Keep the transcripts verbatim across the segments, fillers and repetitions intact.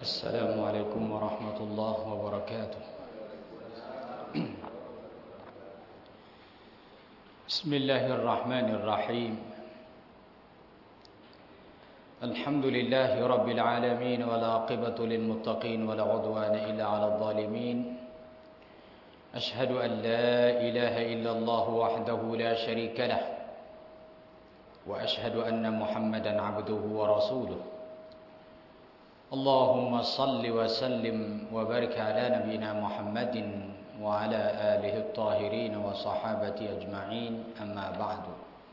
السلام عليكم ورحمة الله وبركاته بسم الله الرحمن الرحيم الحمد لله رب العالمين والعاقبة للمتقين ولا عدوان إلا على الظالمين أشهد أن لا إله إلا الله وحده لا شريك له وأشهد أن محمدا عبده ورسوله اللهم صل وسلم وبارك على نبينا محمد وعلى آله الطاهرين وصحابته أجمعين أما بعد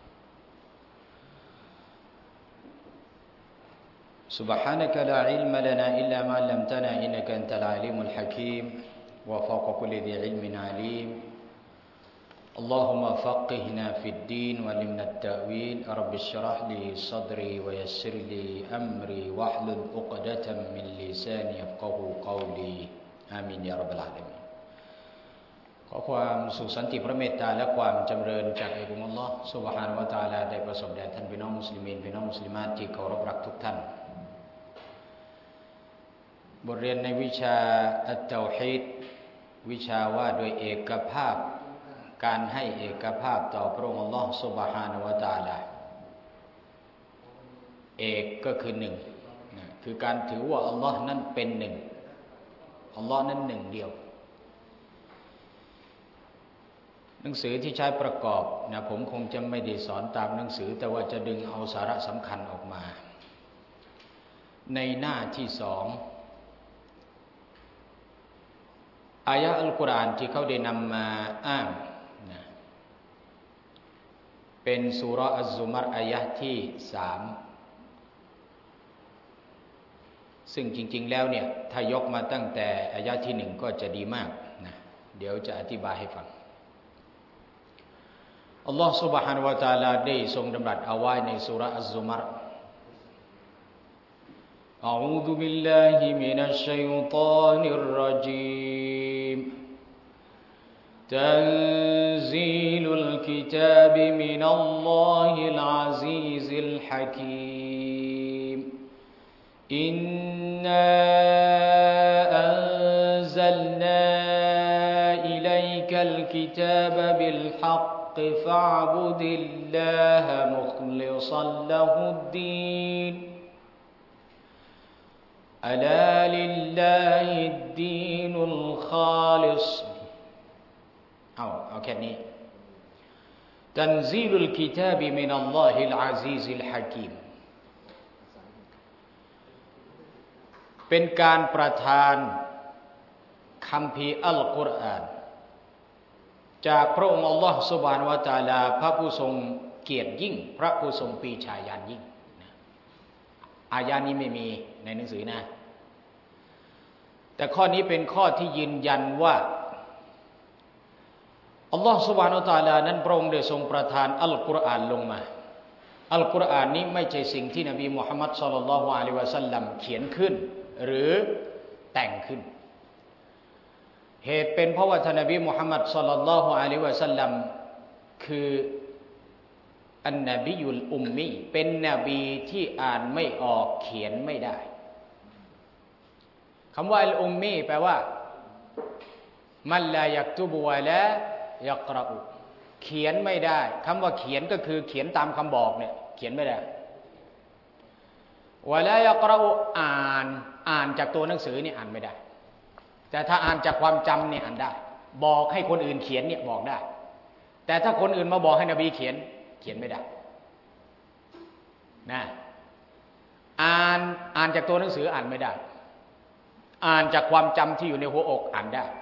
سبحانك لا علم لنا إلا ما علمتنا إنك أنت العليم الحكيم وفوق كل ذي علم عليم اللهم فقهنا في الدين وعلمنا التأويل رب اشرح لي صدري ويسر لي أمري واحلل عقدة من لساني يفقهوا قولي آمين يا رب العالمين ขอความสุขสันติพระเมตตาและความจำเริญจากอัลลอฮฺซุบฮานะฮูวะตะอาลาได้ประสบแด่ท่านพี่น้องมุสลิมีนพี่น้องมุสลิมาตที่เคารพรักทุกท่านบทเรียนในวิชาอัตเตาฮีดวิชาว่าโดยเอกภาพการให้เอกภาพต่อพระองค์อัลลอฮฺซุบฮานะฮูวะตะอาลาเอกก็คือหนึ่งคือการถือว่าอัลลอฮ์นั้นเป็นหนึ่งอัลลอฮ์นั้นหนึ่งเดียวหนังสือที่ใช้ประกอบนะผมคงจะไม่ได้สอนตามหนังสือแต่ว่าจะดึงเอาสาระสำคัญออกมาในหน้าที่สองอายะอัลกุรอานที่เขาได้นำมาอ้างนะเป็นซูเราะห์อัซซุมัรอายะที่สามซึ่งจริงๆแล้วเนี่ยถ้ายกมาตั้งแต่อายะที่หนึ่งก็จะดีมากนะเดี๋ยวจะอธิบายให้ฟังอัลลอฮฺ سبحانه และ تعالى ได้ทรงดำรัสเอาไว้ในซูเราะห์อัซซุมัรอะอูซุบิลลาฮิมินัชชัยฏอนิรเราะญีมตันซีลุลกิตาบมินัลลอฮิลอะซีซิลฮะกีมอินนาอันซัลนาอิลัยกัลกิตาบบิลฮักفاعبد الله مخلصا له الدين ألا لله الدين الخالص أو أو كني تنزيل الكتاب من الله العزيز الحكيم เป็นการประทานคัมภีร์อัลกุรอานจากพระองค์อัลลอฮฺซุบฮานะฮูวะตะอาลาพระผู้ทรงเกียรติยิ่งพระผู้ทรงปรีชาญาณยิ่งอายะนี้ไม่มีในหนังสือนะแต่ข้อนี้เป็นข้อที่ยืนยันว่าอัลลอฮฺซุบฮานะฮูวะตะอาลานั้นพระองค์ได้ทรงประทานอัลกุรอานลงมาอัลกุรอานนี้ไม่ใช่สิ่งที่นบีมุฮัมมัดศ็อลลัลลอฮุอะลัยฮิวะซัลลัมเขียนขึ้นหรือแต่งขึ้นเหตุเป็นเพราะว่าท่านนบีมุฮัมมัดศ็อลลัลลอฮุอะลัยฮิวะซัลลัมคืออันนบียุลอุมมีเป็นนบีที่อ่านไม่ออกเขียนไม่ได้คำว่าอัลอุมมีแปลว่ามันลายักตุบวะลายักเราะเขียนไม่ได้คำว่าเขียนก็คือเขียนตามคำบอกเนี่ยเขียนไม่ได้วะลายักเราะอ่านอ่านจากตัวหนังสือนี่อ่านไม่ได้แต่ถ้าอ่านจากความจำเนี่ยอ่านได้บอกให้คนอื่นเขียนเนี่ยบอกได้แต่ถ้าคนอื่นมาบอกให้นบีเขียนเขียนไม่ได้นะอ่านอ่านจากตัวหนังสืออ่านไม่ได้อ่านจากความจำที่อยู่ในหัวอกอ่านได้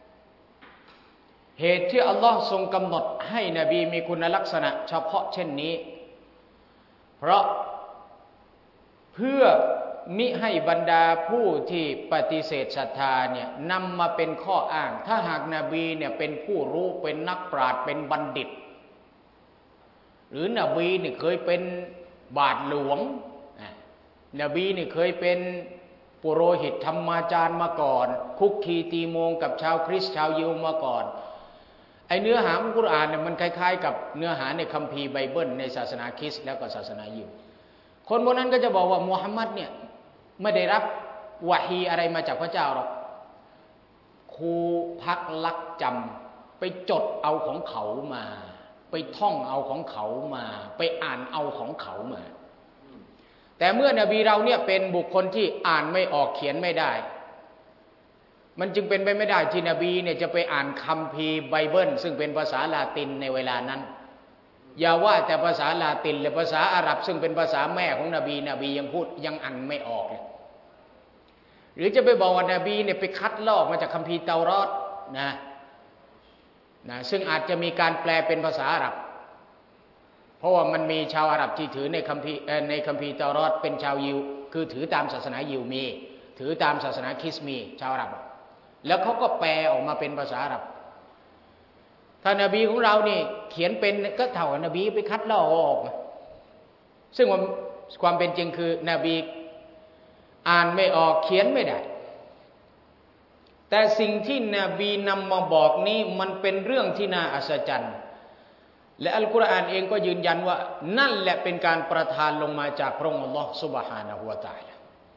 เหตุที่อัลลอฮ์ทรงกำหนดให้นบีมีคุณลักษณะเฉพาะเช่นนี้เพราะเพื่อมิให้บรรดาผู้ที่ปฏิเสธศรัทธาเนี่ยนำมาเป็นข้ออ้างถ้าหากนบีเนี่ยเป็นผู้รู้เป็นนักปราชญ์เป็นบัณฑิตหรือนบีเนี่ยเคยเป็นบาทหลวงนบีเนี่ยเคยเป็นปุโรหิตธรรมาจารย์มาก่อนคุกคีตีโมงกับชาวคริสต์ชาวยิวมาก่อนไอเนื้อหาของกุรอานเนี่ยมันคล้ายๆกับเนื้อหาในคัมภีร์ไบเบิลในศาสนาคริสต์แล้วก็ศาสนายิวคนพวกนั้นก็จะบอกว่ามุฮัมมัดเนี่ยไม่ได้รับวะฮีอะไรมาจากพระเจ้าหรอกครูพักลักจำไปจดเอาของเขามาไปท่องเอาของเขามาไปอ่านเอาของเขามาแต่เมื่อนบีเราเนี่ยเป็นบุคคลที่อ่านไม่ออกเขียนไม่ได้มันจึงเป็นไปไม่ได้ที่นบีเนี่ยจะไปอ่านคัมภีร์ไบเบิลซึ่งเป็นภาษาลาตินในเวลานั้นอย่าว่าแต่ภาษาลาตินเลยภาษาอาหรับซึ่งเป็นภาษาแม่ของนบีนบียังพูดยังอ่านไม่ออกเลยหรือจะไปบอกว่านบีเนี่ยไปคัดลอกมาจากคัมภีร์เตารอดนะนะซึ่งอาจจะมีการแปลเป็นภาษาอาหรับเพราะว่ามันมีชาวอาหรับที่ถือในคัมภีร์ในคัมภีร์เตารอดเป็นชาวยิวคือถือตามศาสนายิวมีถือตามศาสนาคริสต์มีชาวอาหรับแล้วเขาก็แปลออกมาเป็นภาษาอาหรับถ้านบีของเรานี่เขียนเป็นก็เท่ากับนบีไปคัดลอกออกมาซึ่งความเป็นจริงคือนบีอ่านไม่ออกเขียนไม่ได้แต่สิ่งที่นบีนำมาบอกนี้มันเป็นเรื่องที่น่าอัศจรรย์และอัลกุรอานเองก็ยืนยันว่านั่นแหละเป็นการประทานลงมาจากพระองค์อัลลอฮฺซุบฮานะฮูวะตะอาลา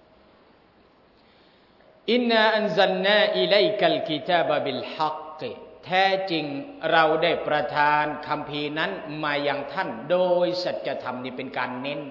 อินนาอันซัลนาอิลัยกัลกิตาบะบิลฮักแท้จริงเราได้ประทานคัมภีร์นั้นมายังท่านโดยสัจธรรมนี่เป็นการเน้น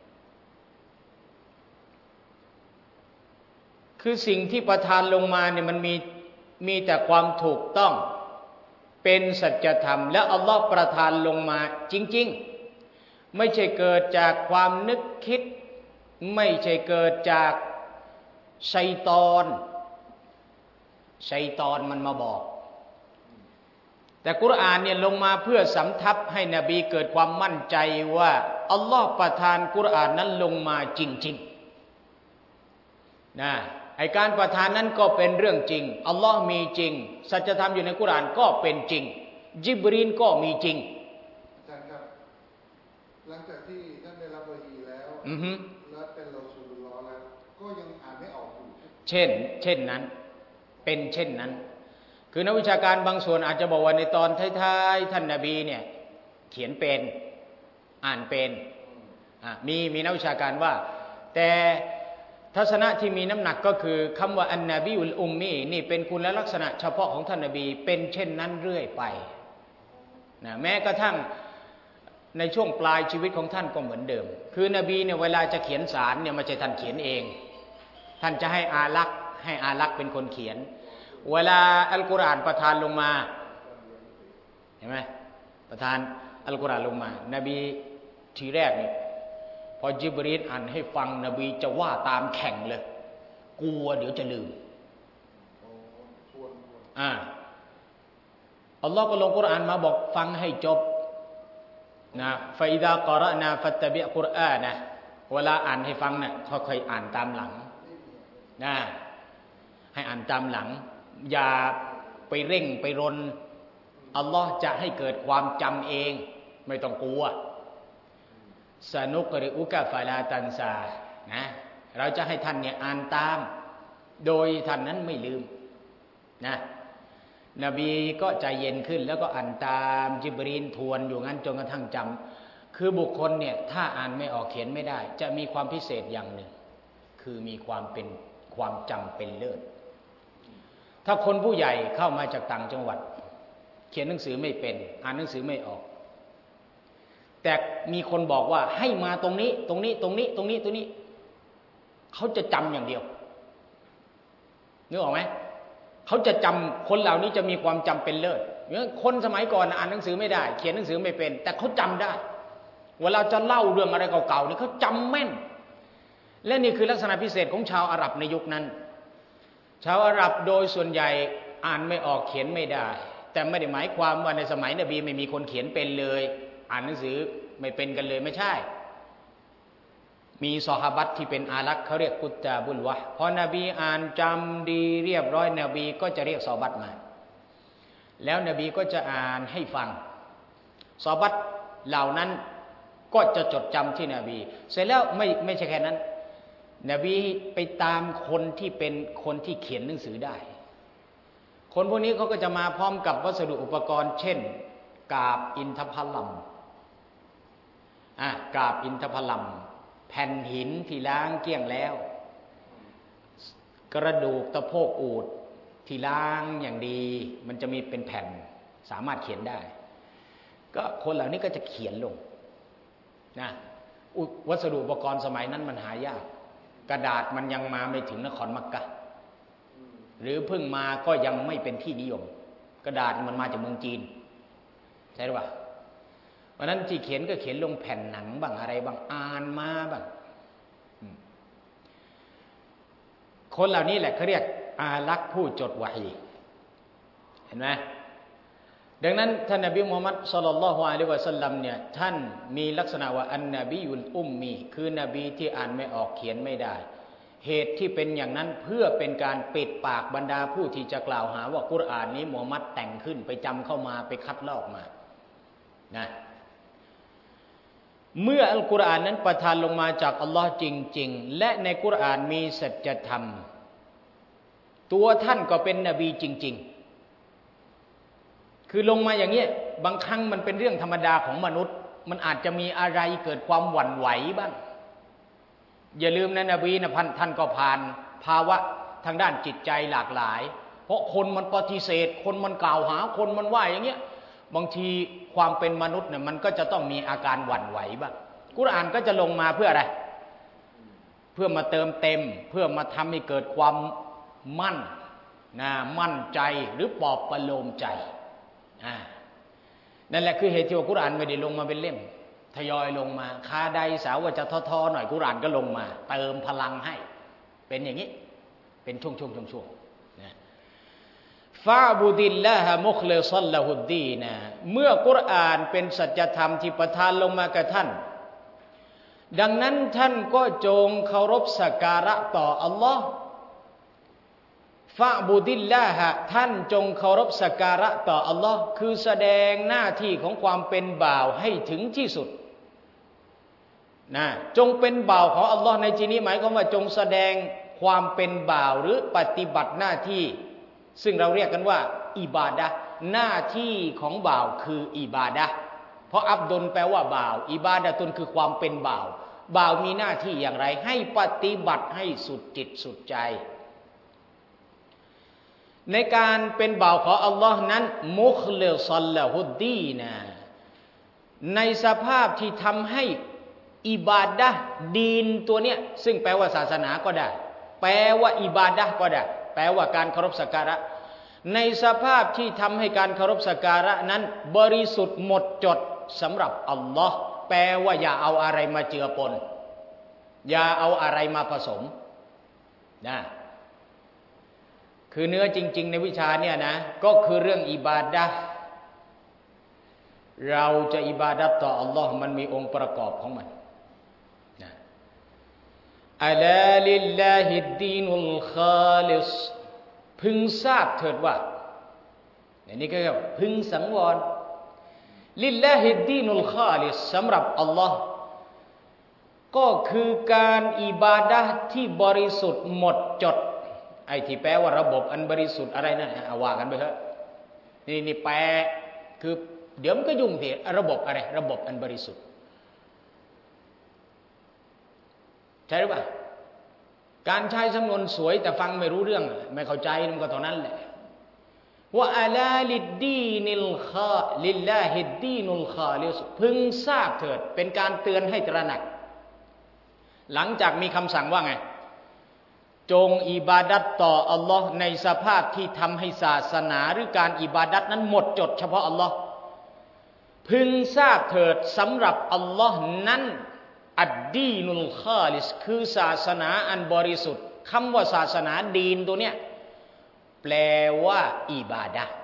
คือสิ่งที่ประทานลงมาเนี่ยมันมีมีแต่ความถูกต้องเป็นสัจธรรมและอัลลอฮ์ประทานลงมาจริงๆไม่ใช่เกิดจากความนึกคิดไม่ใช่เกิดจากชัยฏอนชัยฏอนมันมาบอกแต่กุรอานเนี่ยลงมาเพื่อสำทับให้นบีเกิดความมั่นใจว่าอัลลอฮ์ประทานกุรอานนั้นลงมาจริงๆนะไอ้การประทานนั้นก็เป็นเรื่องจริงอัลลอฮ์มีจริงสัจธรรมอยู่ในกุรอานก็เป็นจริงญิบรีลก็มีจริงอาจารย์ครับหลังจากที่ท่านได้รับวะฮีแล้วอือฮึและเป็นรอซูลุลลอฮ์แล้วก็ยังอ่านไม่ออกอยู่เช่นเช่นนั้นเป็นเช่นนั้นคือนักวิชาการบางส่วนอาจจะบอกว่าในตอนท้ายๆท่านนบีเนี่ยเขียนเป็นอ่านเป็นอ่ะมีมีนักวิชาการว่าแต่ทัศนะที่มีน้ำหนักก็คือคำว่าอันนบีอุลอุมมีนี่เป็นคุณลักษณะเฉพาะของท่านนบีเป็นเช่นนั้นเรื่อยไปนะแม้กระทั่งในช่วงปลายชีวิตของท่านก็เหมือนเดิมคือนบีเนี่ยเวลาจะเขียนสารเนี่ยไม่ใช่ท่านเขียนเองท่านจะให้อาลักษ์ให้อาลักษ์เป็นคนเขียนเวลาอัลกุรอานประทานลงมาเห็นไหมประทานอัลกุรอานลงมานบีทีแรกนี่พอญิบรีลอ่านให้ฟังนบีจะว่าตามแข่งเลยกลัวเดี๋ยวจะลืมอ่าอัลลอฮ์ก็ลงกุรอานมาบอกฟังให้จบนะฟาอิดะกอเราะนาฟัตตะบิอ์กุรอานะเวลาอ่านให้ฟังน่ะค่อยๆอ่านตามหลังนะให้อ่านตามหลังอย่าไปเร่งไปรนอัลลอฮ์จะให้เกิดความจำเองไม่ต้องกลัวสนุกริอุกะฟาลาตันซานะเราจะให้ท่านเนี่ยอ่านตามโดยท่านนั้นไม่ลืมนะนบีก็ใจเย็นขึ้นแล้วก็อ่านตามญิบรีลทวนอยู่งั้นจนกระทั่งจำคือบุคคลเนี่ยถ้าอ่านไม่ออกเขียนไม่ได้จะมีความพิเศษอย่างหนึ่งคือมีความเป็นความจำเป็นเลิศถ้าคนผู้ใหญ่เข้ามาจากต่างจังหวัดเขียนหนังสือไม่เป็นอ่านหนังสือไม่ออกแต่มีคนบอกว่าให้มาตรงนี้ตรงนี้ตรงนี้ตรงนี้ตรงนี้เขาจะจำอย่างเดียวนึกออกไหมเขาจะจำคนเหล่านี้จะมีความจำเป็นเลิศเนี่ยคนสมัยก่อนอ่านหนังสือไม่ได้เขียนหนังสือไม่เป็นแต่เขาจำได้เวลาจะเล่าเรื่องอะไรเก่าๆนี่เขาจำแม่นและนี่คือลักษณะพิเศษของชาวอาหรับในยุคนั้นชาวอาหรับโดยส่วนใหญ่อ่านไม่ออกเขียนไม่ได้แต่ไม่ได้หมายความว่าในสมัยนบีไม่มีคนเขียนเป็นเลยอ่านหนังสือไม่เป็นกันเลยไม่ใช่มีซอฮาบัตที่เป็นอาลักษ์เขาเรียกกุตตาบุลวะห์พอนบีอ่านจำดีเรียบร้อยนบีก็จะเรียกซอฮาบัตมาแล้วนบีก็จะอ่านให้ฟังซอฮาบัตเหล่านั้นก็จะจดจำที่นบีเสร็จแล้วไม่ไม่ใช่แค่นั้นนบีไปตามคนที่เป็นคนที่เขียนหนังสือได้คนพวกนี้เขาก็จะมาพร้อมกับวัสดุอุปกรณ์เช่นกาบอินทผลัมอ่ะกาบอินทผลัมแผ่นหินที่ล้างเกลี้ยงแล้วกระดูกตะโพกอูฐที่ล้างอย่างดีมันจะมีเป็นแผ่นสามารถเขียนได้ก็คนเหล่านี้ก็จะเขียนลงนะวัสดุอุปกรณ์สมัยนั้นมันหายากกระดาษมันยังมาไม่ถึงนครมักกะหรือเพิ่งมาก็ยังไม่เป็นที่นิยมกระดาษมันมาจากเมืองจีนใช่หรือเปล่าเพราะนั้นที่เขียนก็เขียนลงแผ่นหนังบ้างอะไรบ้างอ่านมาบ้างคนเหล่านี้แหละเขาเรียกอาลักษ์ผู้จดวะฮีเห็นไหมดังนั้นท่านนบีมุฮัมมัดศ็อลลัลลอฮุอะลัยฮิวะซัลลัมเนี่ยท่านมีลักษณะว่าอันนบียุลอุมมีคือนบีที่อ่านไม่ออกเขียนไม่ได้เหตุที่เป็นอย่างนั้นเพื่อเป็นการปิดปากบรรดาผู้ที่จะกล่าวหาว่ากุรอานนี้มุฮัมมัดแต่งขึ้นไปจำเข้ามาไปคัดลอกมานะเมื่ออัลกุรอานนั้นประทานลงมาจากอัลลอฮ์จริงๆและในกุรอานมีสัจธรรมตัวท่านก็เป็นนบีจริงๆคือลงมาอย่างเงี้ยบางครั้งมันเป็นเรื่องธรรมดาของมนุษย์มันอาจจะมีอะไรเกิดความหวั่นไหวบ้างอย่าลืมนะนบีนะพันท่านก็ผ่านภาวะทางด้านจิตใจหลากหลายเพราะคนมันปฏิเสธคนมันกล่าวหาคนมันว่าอย่างเงี้ยบางทีความเป็นมนุษย์เนี่ยมันก็จะต้องมีอาการหวั่นไหวบ้างกุรอานก็จะลงมาเพื่ออะไรเพื่อมาเติมเต็มเพื่อมาทำให้เกิดความมั่นนะมั่นใจหรือปลอบประโลมใจอ่านั่นแหละคือเหตุที่ว่ากุรอานไม่ได้ลงมาเป็นเล่มทยอยลงมาคาใดสาวว่าจะท้อๆหน่อยกุรอานก็ลงมาเติมพลังให้เป็นอย่างนี้เป็นช่วงๆช่วงๆนะฟาบุดิลลาฮะมุคลิซัลละฮุดดีนะเมื่อกุรอานเป็นสัจธรรมที่ประทานลงมากับท่านดังนั้นท่านก็จงเคารพสักการะต่ออัลลอฮ์ฟาบุดิลลาฮะท่านจงเคารพสักการะต่ออัลลอฮ์คือแสดงหน้าที่ของความเป็นบ่าวให้ถึงที่สุดนะจงเป็นบ่าวของอัลลอฮ์ในที่นี้หมายความว่าจงแสดงความเป็นบ่าวหรือปฏิบัติหน้าที่ซึ่งเราเรียกกันว่าอิบาดะห์หน้าที่ของบ่าวคืออิบาดะห์เพราะอับดุลแปลว่าบ่าวอิบาดะตุนคือความเป็นบ่าวบ่าวมีหน้าที่อย่างไรให้ปฏิบัติให้สุดจิตสุดใจในการเป็นบ่าวของอัลลอฮ์นั้นมุคลิซัลละฮุดดีนะในสภาพที่ทำให้อิบาดะห์ดีนตัวเนี้ยซึ่งแปลว่าศาสนาก็ได้แปลว่าอิบาดะห์ก็ได้แปลว่าการเคารพสักการะในสภาพที่ทำให้การเคารพสักการะนั้นบริสุทธิ์หมดจดสำหรับอัลลอฮ์แปลว่าอย่าเอาอะไรมาเจือปนอย่าเอาอะไรมาผสมนะคือเนื้อจริงๆในวิชาเนี่ยนะก็คือเรื่องอิบาดะห์เราจะอิบาดะห์ต่ออัลลอฮ์มันมีองค์ประกอบของมันนะอะลาลิลลาฮิดดีนุลคาลิสพึงทราบเถิดว่าอันนี้ก็พึงสังวรลิลลาฮิดดีนุลคาลิสสำหรับอัลลอฮ์ก็คือการอิบาดะห์ที่บริสุทธิ์หมดจดไอ้ที่แปลว่าระบบอันบริสุทธิ์อะไรนั่นเอาว่ากันไปเถอะนี่นี่แปลคือเดี๋ยวมันก็ยุ่งสิระบบอะไรระบบอันบริสุทธิ์ใช่หรือเปล่าการใช้สำนวนสวยแต่ฟังไม่รู้เรื่องไม่เข้าใจมันก็เท่านั้นแหละว่าอะลาลิดดีนิลคาลิลลาฮิดดีนุลคาลิสพึงทราบเถิดเป็นการเตือนให้ตระหนักหลังจากมีคำสั่งว่าไงจงอิบาดัตต่ออัลลอฮ์ในสภาพที่ทำให้ศาสนาหรือการอิบาดัตนั้นหมดจดเฉพาะอัลลอฮ์พึงทราบเถิดสำหรับอัลลอฮ์นั้นอัดดีนุลคาลิสคือศาสนาอันบริสุทธิ์คำว่าศาสนาดีนตัวเนี้ยแปลว่าอิบาดะห์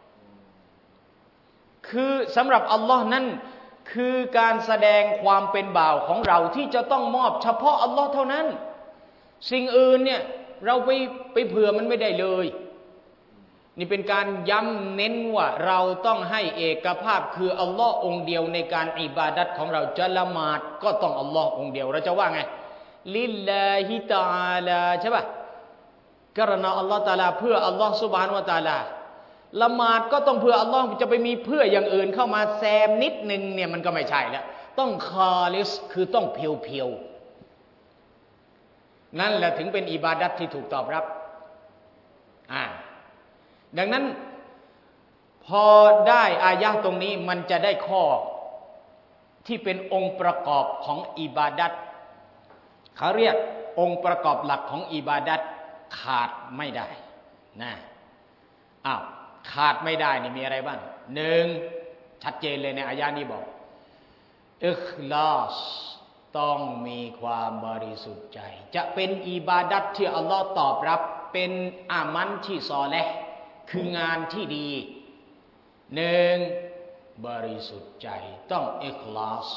คือสำหรับอัลลอฮ์นั้นคือการแสดงความเป็นบ่าวของเราที่จะต้องมอบเฉพาะอัลลอฮ์เท่านั้นสิ่งอื่นเนี่ยเราไปไปเผื่อมันไม่ได้เลยนี่เป็นการย้ำเน้นว่าเราต้องให้เอกภาพคืออัลลอฮ์องเดียวในการอิบาดัตของเราจะละหมาดก็ต้องอัลลอฮ์องเดียวเราจะว่าไงลิลลาฮิตะอาลาใช่ป่ะกรณาอัลลอฮ์ตะอาลาเพื่ออัลลอฮ์ซุบฮานะฮูวะตะอาลาละหมาดก็ต้องเพื่ออัลลอฮ์จะไปมีเพื่ออย่างอื่นเข้ามาแซมนิดนึงเนี่ยมันก็ไม่ใช่แล้วต้องคาลิสคือต้องเพียวๆนั่นแหละถึงเป็นอิบาดัตที่ถูกตอบรับอ่าดังนั้นพอได้อายะห์ตรงนี้มันจะได้ข้อที่เป็นองค์ประกอบของอิบาดัตเขาเรียกองค์ประกอบหลักของอิบาดัตขาดไม่ได้นะอ้าวขาดไม่ได้นี่มีอะไรบ้างหนึ่งชัดเจนเลยในอายะนี้บอกอิคลาสต้องมีความบริสุทธิ์ใจจะเป็นอิบาดัตที่อัลลอฮ์ตอบรับเป็นอามันที่ซอเลห์คืองานที่ดีหนึ่งบริสุทธิ์ใจต้องอิคลาส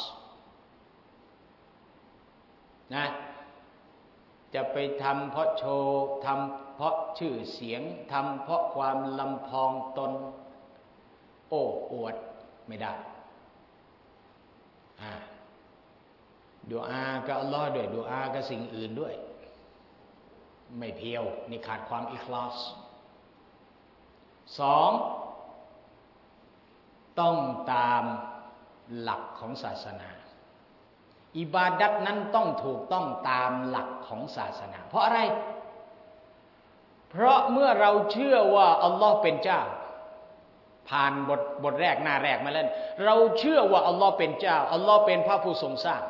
นะจะไปทำเพราะโชว์ทำเพราะชื่อเสียงทำเพราะความลำพองตนโอ้อวดไม่ได้อ่าดุอากับอัลลอฮ์ด้วยดุอากับสิ่งอื่นด้วยไม่เพียวนี่ขาดความอิคลาสสองต้องตามหลักของศาสนาอิบาดัตนั้นต้องถูกต้องตามหลักของศาสนาเพราะอะไรเพราะเมื่อเราเชื่อว่าอัลลอฮ์เป็นเจ้าผ่านบทบทแรกหน้าแรกมาแล้วเราเชื่อว่าอัลลอฮ์เป็นเจ้าอัลลอฮ์เป็นพระผู้ทรงสร้าง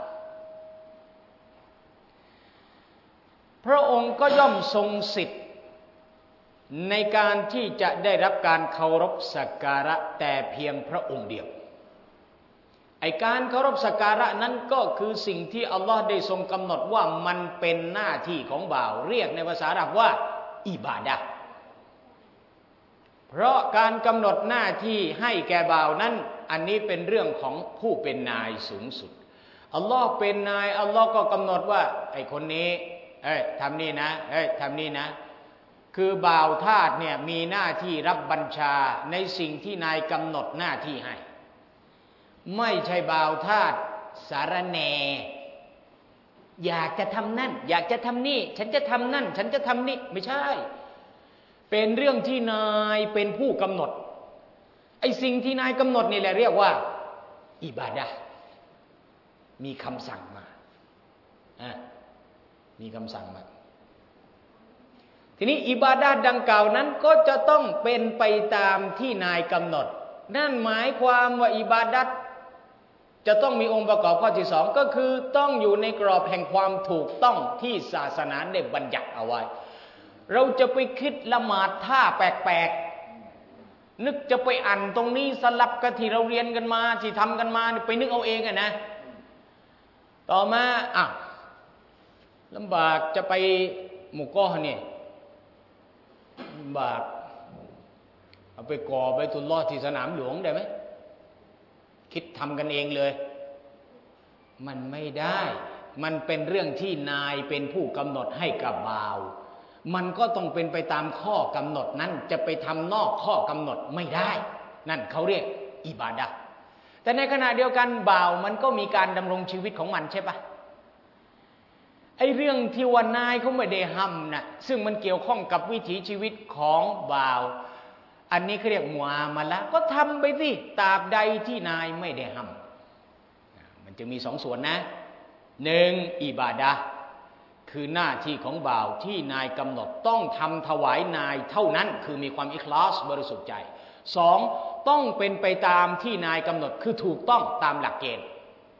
พระองค์ก็ย่อมทรงสิทธิ์ในการที่จะได้รับการเคารพสักการะแต่เพียงพระองค์เดียวไอการเคารพสักการะนั้นก็คือสิ่งที่อัลลอฮ์ได้ทรงกำหนดว่ามันเป็นหน้าที่ของบ่าวเรียกในภาษาอาหรับว่าอิบาดะห์เพราะการกำหนดหน้าที่ให้แก่บ่าวนั้นอันนี้เป็นเรื่องของผู้เป็นนายสูงสุดอัลลอฮ์เป็นนายอัลลอฮ์ก็กำหนดว่าไอคนนี้เอ้ยทำนี่นะเอ้ยทำนี่นะคือบ่าวทาสเนี่ยมีหน้าที่รับบัญชาในสิ่งที่นายกำหนดหน้าที่ให้ไม่ใช่บ่าวทาสสารแหน่อยากจะทำนั่นอยากจะทำนี่ฉันจะทำนั่นฉันจะทำนี่ไม่ใช่เป็นเรื่องที่นายเป็นผู้กำหนดไอ้สิ่งที่นายกำหนดนี่แหละเรียกว่าอิบาดะห์มีคำสั่งมาอ่ะมีคำสั่งมาทีนี้อิบาดะห์ดังกล่าวนั้นก็จะต้องเป็นไปตามที่นายกำหนดนั่นหมายความว่าอิบาดะห์จะต้องมีองค์ประกอบข้อที่สองก็คือต้องอยู่ในกรอบแห่งความถูกต้องที่ศาสนาได้บัญญัติเอาไว้เราจะไปคิดละหมาดท่าแปลกๆนึกจะไปอ่านตรงนี้สลับกับที่เราเรียนกันมาที่ทำกันมาไปนึกเอาเองอะนะต่อมาอ่ะลำบากจะไปหมู่ก้อเนี่ยลำบากเอาไปก่อไปตุลลอฮ์ที่สนามหลวงได้ไหมคิดทำกันเองเลยมันไม่ได้มันเป็นเรื่องที่นายเป็นผู้กำหนดให้กับบ่าวมันก็ต้องเป็นไปตามข้อกำหนดนั้นจะไปทำนอกข้อกำหนดไม่ได้นั่นเขาเรียกอิบาดะห์แต่ในขณะเดียวกันบ่าวมันก็มีการดำรงชีวิตของมันใช่ปะไอ้เรื่องที่ว่านายเขาไม่ได้ห้ำนะซึ่งมันเกี่ยวข้องกับวิถีชีวิตของบ่าวอันนี้เขาเรียกมุอามาละห์ก็ทำไปสิตราบใดที่นายไม่ได้ห้ำมันจะมีสองส่วนนะหนึ่งอิบาดะห์คือหน้าที่ของบ่าวที่นายกำหนดต้องทำถวายนายเท่านั้นคือมีความอิคลาสบริสุทธิ์ใจสองต้องเป็นไปตามที่นายกำหนดคือถูกต้องตามหลักเกณฑ์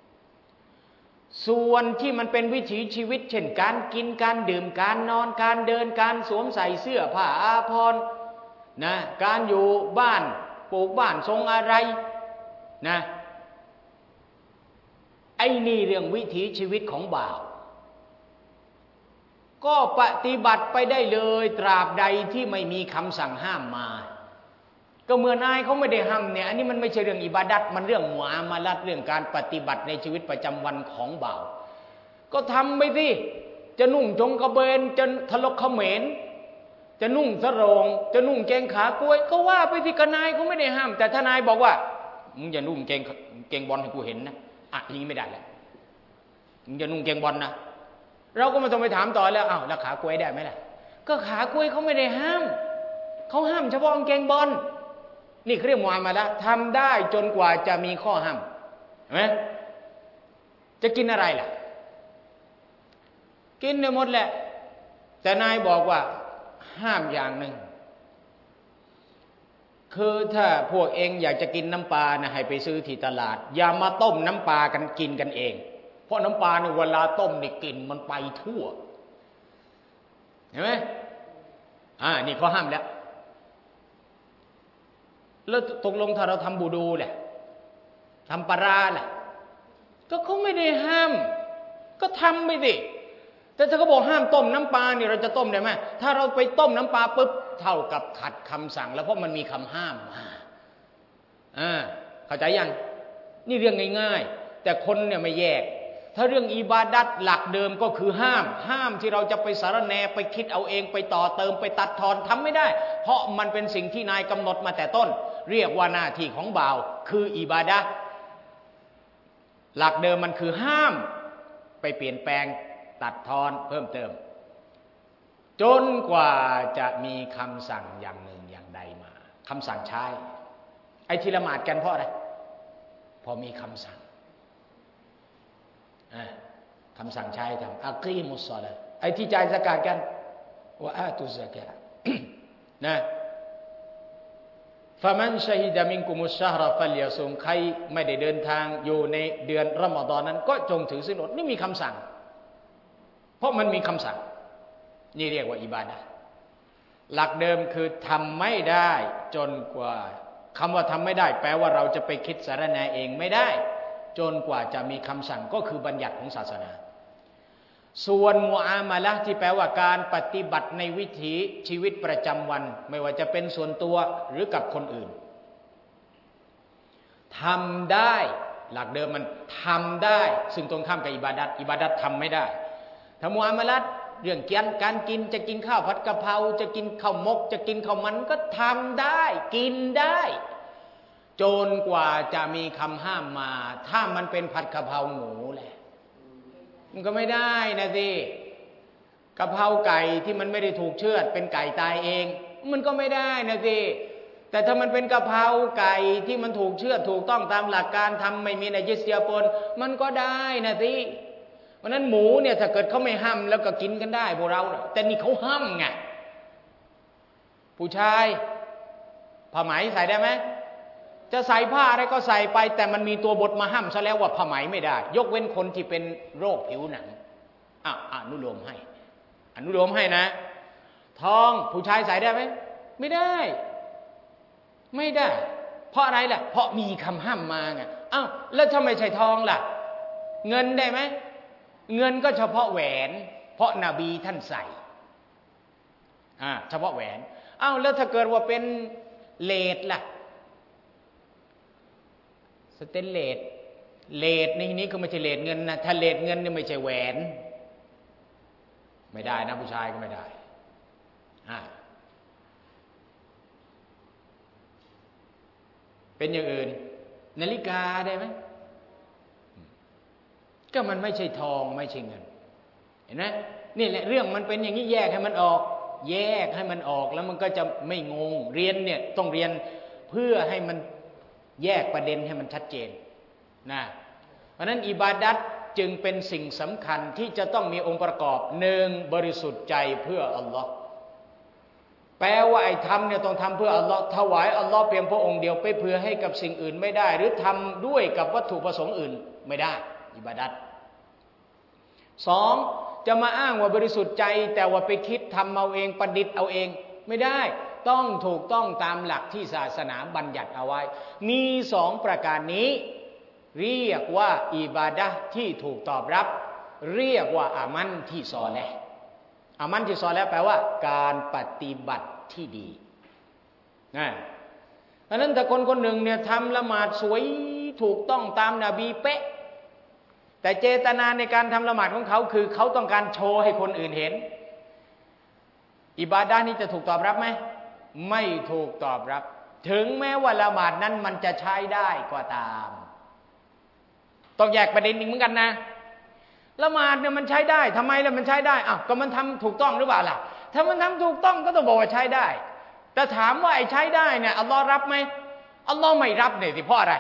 ส่วนที่มันเป็นวิถีชีวิตเช่นการกินการดื่มการนอนการเดินการสวมใส่เสื้อผ้าอาภรณ์นะการอยู่บ้านปลูกบ้านทรงอะไรนะไอ้นี่เรื่องวิถีชีวิตของบ่าวก็ปฏิบัติไปได้เลยตราบใดที่ไม่มีคำสั่งห้ามมาก็เมื่อนายเขาไม่ได้ห้ามเนี่ยอันนี้มันไม่ใช่เรื่องอิบาดัตมันเรื่องมุอามาละห์เรื่องการปฏิบัติในชีวิตประจำวันของบ่าวก็ทำไปสิจะนุ่งจงกระเบนจะทะลกเขมรจะนุ่งสรงจะนุ่งแกงขากล้วยก็ว่าไปสิกนายเขาไม่ได้ห้ามแต่ถ้านายบอกว่ามึงอย่านุ่งแกงแกงบอลให้กูเห็นนะอ่ะอย่างนี้ไม่ได้แล้วมึงอย่านุ่งแกงบอลนะเราก็ไม่ต้องไปถามต่อแล้วอ้าวแล้วขากล้วยได้ไหมล่ะก็ขากล้วยเขาไม่ได้ห้ามเขาห้ามเฉพาะกางเกงบอลนี่เขาเรียกมุอามาละห์ทำได้จนกว่าจะมีข้อห้ามเห็นไหมจะกินอะไรล่ะกินได้หมดแหละแต่นายบอกว่าห้ามอย่างหนึ่งคือถ้าพวกเองอยากจะกินน้ำปลานะให้ไปซื้อที่ตลาดอย่ามาต้มน้ำปลากันกินกันเองเพราะน้ำปลาในเวลาต้มนี่กลิ่นมันไปทั่วเห็นไหมอ่านี่เขาห้ามแล้วแล้วตกลงถ้าเราทำบูดูแหละทำปลาร้าแหละก็เขาไม่ได้ห้ามก็ทำไปสิแต่ถ้าเขาบอกห้ามต้มน้ำปลาเนี่ยเราจะต้มได้ไหมถ้าเราไปต้มน้ำปลาปุ๊บเท่ากับขัดคำสั่งแล้วเพราะมันมีคำห้ามมาอ่าเข้าใจยังนี่เรื่องง่ายๆแต่คนเนี่ยไม่แยกถ้าเรื่องอิบาดัตหลักเดิมก็คือห้ามห้ามที่เราจะไปสารแนไปคิดเอาเองไปต่อเติมไปตัดทอนทำไม่ได้เพราะมันเป็นสิ่งที่นายกำหนดมาแต่ต้นเรียกว่าหน้าที่ของบ่าวคืออิบาดะห์หลักเดิมมันคือห้ามไปเปลี่ยนแปลงตัดทอนเพิ่มเติมจนกว่าจะมีคำสั่งอย่างหนึ่งอย่างใดมาคำสั่งใช้ไอ้ที่ละหมาดกันเพราะอะไรพอมีคำสั่งคำสั่งใช้ทำอักีมุสซอลาไอ้ที่จ่ายซะกาตกันว่าอาตุซะกาตนะฟะมันชะฮิดะมินกุมุชชะฮรฟัลยะซุมใครไม่ได้เดินทางอยู่ในเดือนรอมฎอนนั้นก็จงถือศีลอดนี่มีคำสั่งเพราะมันมีคำสั่งนี่เรียกว่าอิบาดะห์หลักเดิมคือทำไม่ได้จนกว่าคำว่าทำไม่ได้แปลว่าเราจะไปคิดสารแนเองไม่ได้จนกว่าจะมีคำสั่งก็คือบัญญัติของศาสนาส่วนมุอามาละห์ที่แปลว่าการปฏิบัติในวิถีชีวิตประจำวันไม่ว่าจะเป็นส่วนตัวหรือกับคนอื่นทำได้หลักเดิมมันทำได้ซึ่งตรงข้ามกับอิบาดัตอิบาดัตทำไม่ได้ถ้ามุอามาละห์เรื่องการการกินจะกินข้าวผัดกะเพราจะกินข้าวมกจะกินข้าวมันก็ทำได้กินได้จนกว่าจะมีคำห้ามมาถ้ามันเป็นผัดกะเพราหมูแหละมันก็ไม่ได้นะสิกะเพราไก่ที่มันไม่ได้ถูกเชือดเป็นไก่ตายเองมันก็ไม่ได้นะสิแต่ถ้ามันเป็นกะเพราไก่ที่มันถูกเชือดถูกต้องตามหลักการทำไม่มีนาจิสเจือปนมันก็ได้นะสิเพราะนั้นหมูเนี่ยถ้าเกิดเขาไม่ห้ามแล้วก็กินกันได้พวกเราแต่นี่เขาห้ามไงผู้ชายผ้าไหมใส่ได้ไหมจะใส่ผ้าอะไรก็ใส่ไปแต่มันมีตัวบทมาห้ามซะแล้วว่าผ้าไหมไม่ได้ยกเว้นคนที่เป็นโรคผิวหนังอ่ะอนุโลมให้อนุโลมให้นะทองผู้ชายใส่ได้ไหมไม่ได้ไม่ได้เพราะอะไรล่ะเพราะมีคำห้ามมาไงอ้าวแล้วถ้าไม่ใช่ทองล่ะเงินได้ไหมเงินก็เฉพาะแหวนเพราะนบีท่านใส่อ่าเฉพาะแหวนอ้าวแล้วถ้าเกิดว่าเป็นเลดล่ะสเตนเลสเลสในที่นี้ก็ไม่ใช่เลสเงินนะถ้าเลสเงินนี่ไม่ใช่แหวนไม่ได้นะผู้ชายก็ไม่ได้อ่าเป็นอย่างอื่นนาฬิกาได้ไหมก็มันไม่ใช่ทองไม่ใช่เงินเห็นไหมนี่แหละเรื่องมันเป็นอย่างนี้แยกให้มันออกแยกให้มันออกแล้วมันก็จะไม่งงเรียนเนี่ยต้องเรียนเพื่อให้มันแยกประเด็นให้มันชัดเจนนะเพราะนั้นอิบาดัตจึงเป็นสิ่งสำคัญที่จะต้องมีองค์ประกอบหนึ่งบริสุทธิ์ใจเพื่ออัลลอฮ์แปลว่าไอ้ทำเนี่ยต้องทำเพื่ออัลลอฮ์ถวายอัลลอฮ์เพียงพระองค์เดียวไปเพื่อให้กับสิ่งอื่นไม่ได้หรือทำด้วยกับวัตถุประสงค์อื่นไม่ได้อิบาดัตสองจะมาอ้างว่าบริสุทธิ์ใจแต่ว่าไปคิดทำเอาเองประดิษฐ์เอาเองไม่ได้ต้องถูกต้องตามหลักที่ศาสนาบัญญัติเอาไว้มีสองประการนี้เรียกว่าอิบาดะห์ที่ถูกตอบรับเรียกว่าอามันที่ซอเลห์อามันที่ซอเลห์แปลว่าการปฏิบัติที่ดีนะเพราะนั้นถ้าคนคนหนึ่งเนี่ยทำละหมาดสวยถูกต้องตามนบีเป๊ะแต่เจตนาในการทำละหมาดของเขาคือเขาต้องการโชว์ให้คนอื่นเห็นอิบาดะห์นี้จะถูกตอบรับไหมไม่ถูกตอบรับถึงแม้ว่าละหมาดนั้นมันจะใช้ได้ก็ตามต้องแยกประเด็นหนึ่งเหมือนกันนะละหมาดเนี่ยมันใช้ได้ทำไมล่ะมันใช้ได้อ้าวก็มันทำถูกต้องหรือเปล่าล่ะถ้ามันทำถูกต้องก็ต้องบอกว่าใช้ได้แต่ถามว่าไอ้ใช้ได้เนี่ยอัลลอฮ์รับไหมอัลลอฮ์ไม่รับเนี่ยสิเพราะอะไร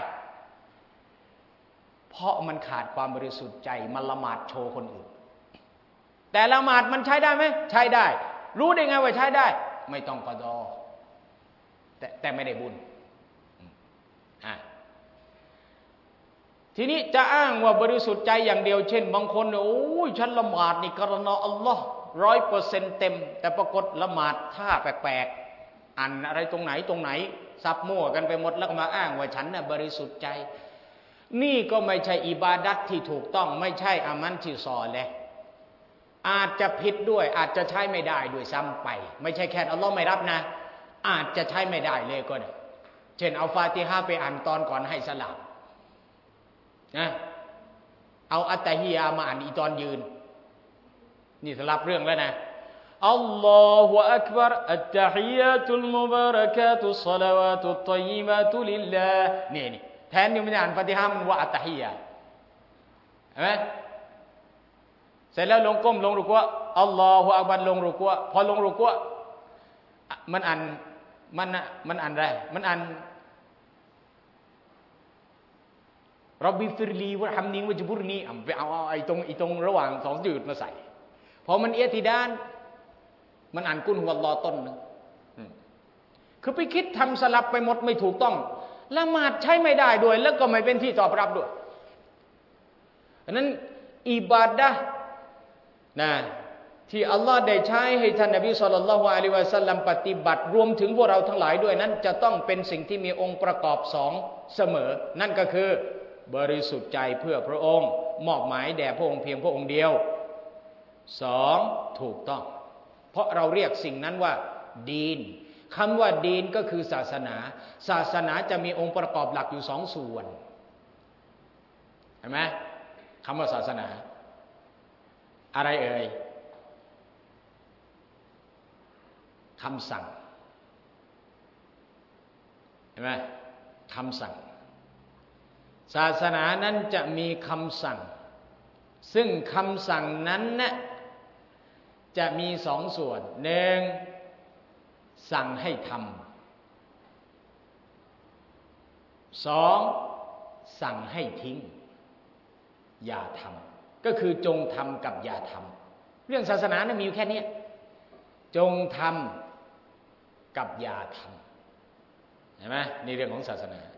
เพราะมันขาดความบริสุทธิ์ใจมันละหมาดโชว์คนอื่นแต่ละหมาดมันใช้ได้ไหมใช้ได้รู้ได้ไงว่าใช้ได้ไม่ต้องกอฎอแต่แต่ไม่ได้บุญอ่ะทีนี้จะอ้างว่าบริสุทธิ์ใจอย่างเดียวเช่นบางคนเนี่ยโอ้ยฉันละหมาดนี่กรณาอัลลอฮ์ร้อยเปอร์เซ็นต์เต็มแต่ปรากฏละหมาดท่าแปลกๆอ่านอะไรตรงไหนตรงไหนซับมั่วกันไปหมดแล้วก็มาอ้างว่าฉันน่ะบริสุทธิ์ใจนี่ก็ไม่ใช่อิบาดัตที่ถูกต้องไม่ใช่อามันที่ซอเลห์อาจจะผิดด้วยอาจจะใช้ไม่ได้ด้วยซ้ำไปไม่ใช่แค่อัลลอฮ์ไม่รับนะอาจจะใช้ไม่ได้เลยก็ได้เช่นเอาฟาติฮะห์ไปอ่านตอนก่อนให้สลามนะเอาอัตตะฮิยามาอ่านอีตอนยืนนี่สลับเรื่องแล้วนะอัลลอฮฺอักบัรอัตตะฮิยาตุลมุบารักาตุศศอลาวาตุฏฏอยยิบาตุลิลลาห์นี่นี่แทนที่มันจะอ่านฟาติฮะห์มันว่าอัตตะฮิยาเห็นไหมเสร็จแล้วลงก้มลงรุกวะอัลลอฮฺอักบัรลงรุกวะพอลงรุกวะมันอ่านมันมันอ่านอะไรมันอ่านร็อบบิฟิรลีวะฮัมนีวะจบุรนีไปเอาไอ้ตรงไอ้ตรงระหว่างสองจุดมาใส่พอมันเอติดานมันอ่านกุลฮุวัลลอฮ์ต้นนึงคือไปคิดทำสลับไปหมดไม่ถูกต้องละหมาดใช้ไม่ได้ด้วยแล้วก็ไม่เป็นที่ตอบรับด้วยอันนั้นอิบาดะห์นะที่อัลลอฮ์ได้ใช้ให้ท่านนบีศ็อลลัลลอฮุอะลัยฮิวะซัลลัมปฏิบัติรวมถึงพวกเราทั้งหลายด้วยนั้นจะต้องเป็นสิ่งที่มีองค์ประกอบสองเสมอนั่นก็คือบริสุทธิ์ใจเพื่อพระองค์มอบหมายแด่พระองค์เพียงพระองค์เดียวสองถูกต้องเพราะเราเรียกสิ่งนั้นว่าดีนคำว่าดีนก็คือศาสนาศาสนาจะมีองค์ประกอบหลักอยู่สองส่วนเห็นไหมคำว่าศาสนาอะไรเอ่ยคำสั่งเห็นไหมคำสั่งศาสนานั้นจะมีคำสั่งซึ่งคำสั่งนั้นนะจะมีสองส่วนหนึ่งสั่งให้ทำสองสั่งให้ทิ้งอย่าทำก็คือจงทำกับอย่าทำเรื่องศาสนานะมีอยู่แค่นี้จงทำกับอย่าทำเห็นไหมนี่เรื่องของศาสนา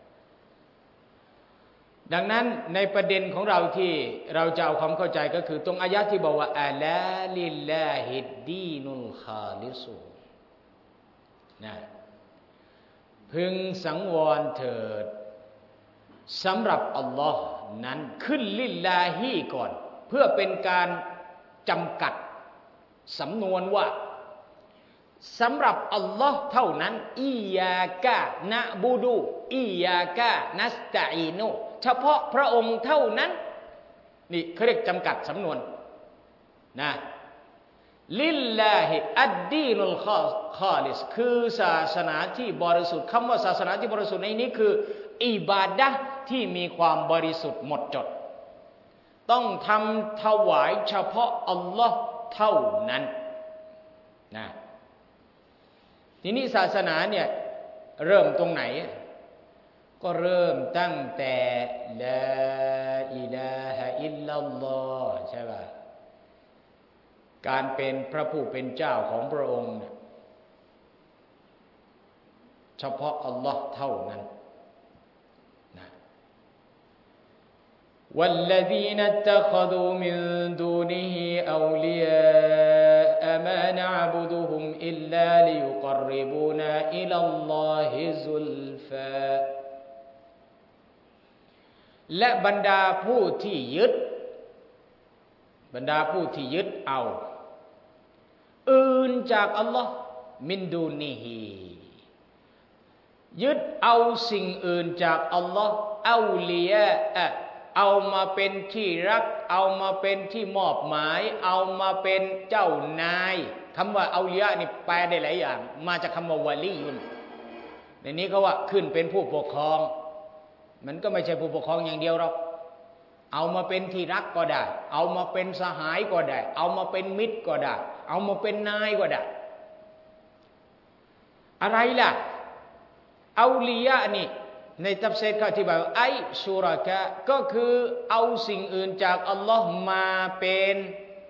ดังนั้นในประเด็นของเราที่เราจะเอาความเข้าใจก็คือตรงอายะที่บอกว่าอะลาลิลลาฮิดดีนุลคาลิซูนะพึงสังวรเถิดสำหรับอัลลอฮ์นั้นขึ้นลิลลาฮีก่อนเพื่อเป็นการจำกัดสำนวนว่าสำหรับอัลลอฮ์เท่านั้นอียากะนะบูดูอียากะนัสตะอีนุเฉพาะพระองค์เท่านั้นนี่เขาเรียกจำกัดสำนวนนะลิลลาฮิอัดดีนุลคอลิสคือศาสนาที่บริสุทธิ์คำว่าศาสนาที่บริสุทธิ์ในนี้คืออิบาดะห์ที่มีความบริสุทธิ์หมดจดต้องทำถวายเฉพาะอัลลอฮ์เท่านั้นนะทีนี้ศาสนาเนี่ยเริ่มตรงไหนก็เริ่มตั้งแต่ลาอิลาฮะอิลลัลลอฮ์ใช่ป่ะการเป็นพระผู้เป็นเจ้าของพระองค์เนี่ยเฉพาะอัลลอฮ์เท่านั้นนะوالذين اتخذوا من دونه أولياء ما نعبدهم إلا ليقربونا إلى الله زلفى และบรรดาผู้ที่ยึดบรรดาผู้ที่ยึดเอาอื่นจากอัลลอฮ์มินดูนีฮียึดเอาสิ่งอื่นจากอัลลอฮ์เอาลียะเอามาเป็นที่รักเอามาเป็นที่มอบหมายเอามาเป็นเจ้านายคำว่าเอาลียะนี่แปลได้หลายอย่างมาจากคำว่าวะลียุนในนี้เขาว่าขึ้นเป็นผู้ปกครองมันก็ไม่ใช่ผู้ปกครองอย่างเดียวหรอกเอามาเป็นที่รักก็ได้เอามาเป็นสหายก็ได้เอามาเป็นมิตรก็ได้เอามาเป็นนายก็ได้อะไรล่ะเอาลียะนี่ในตัฟซีรเขาอธิบายว่าไอชูรากะก็คือเอาสิ่งอื่นจากอัลลอฮ์มาเป็น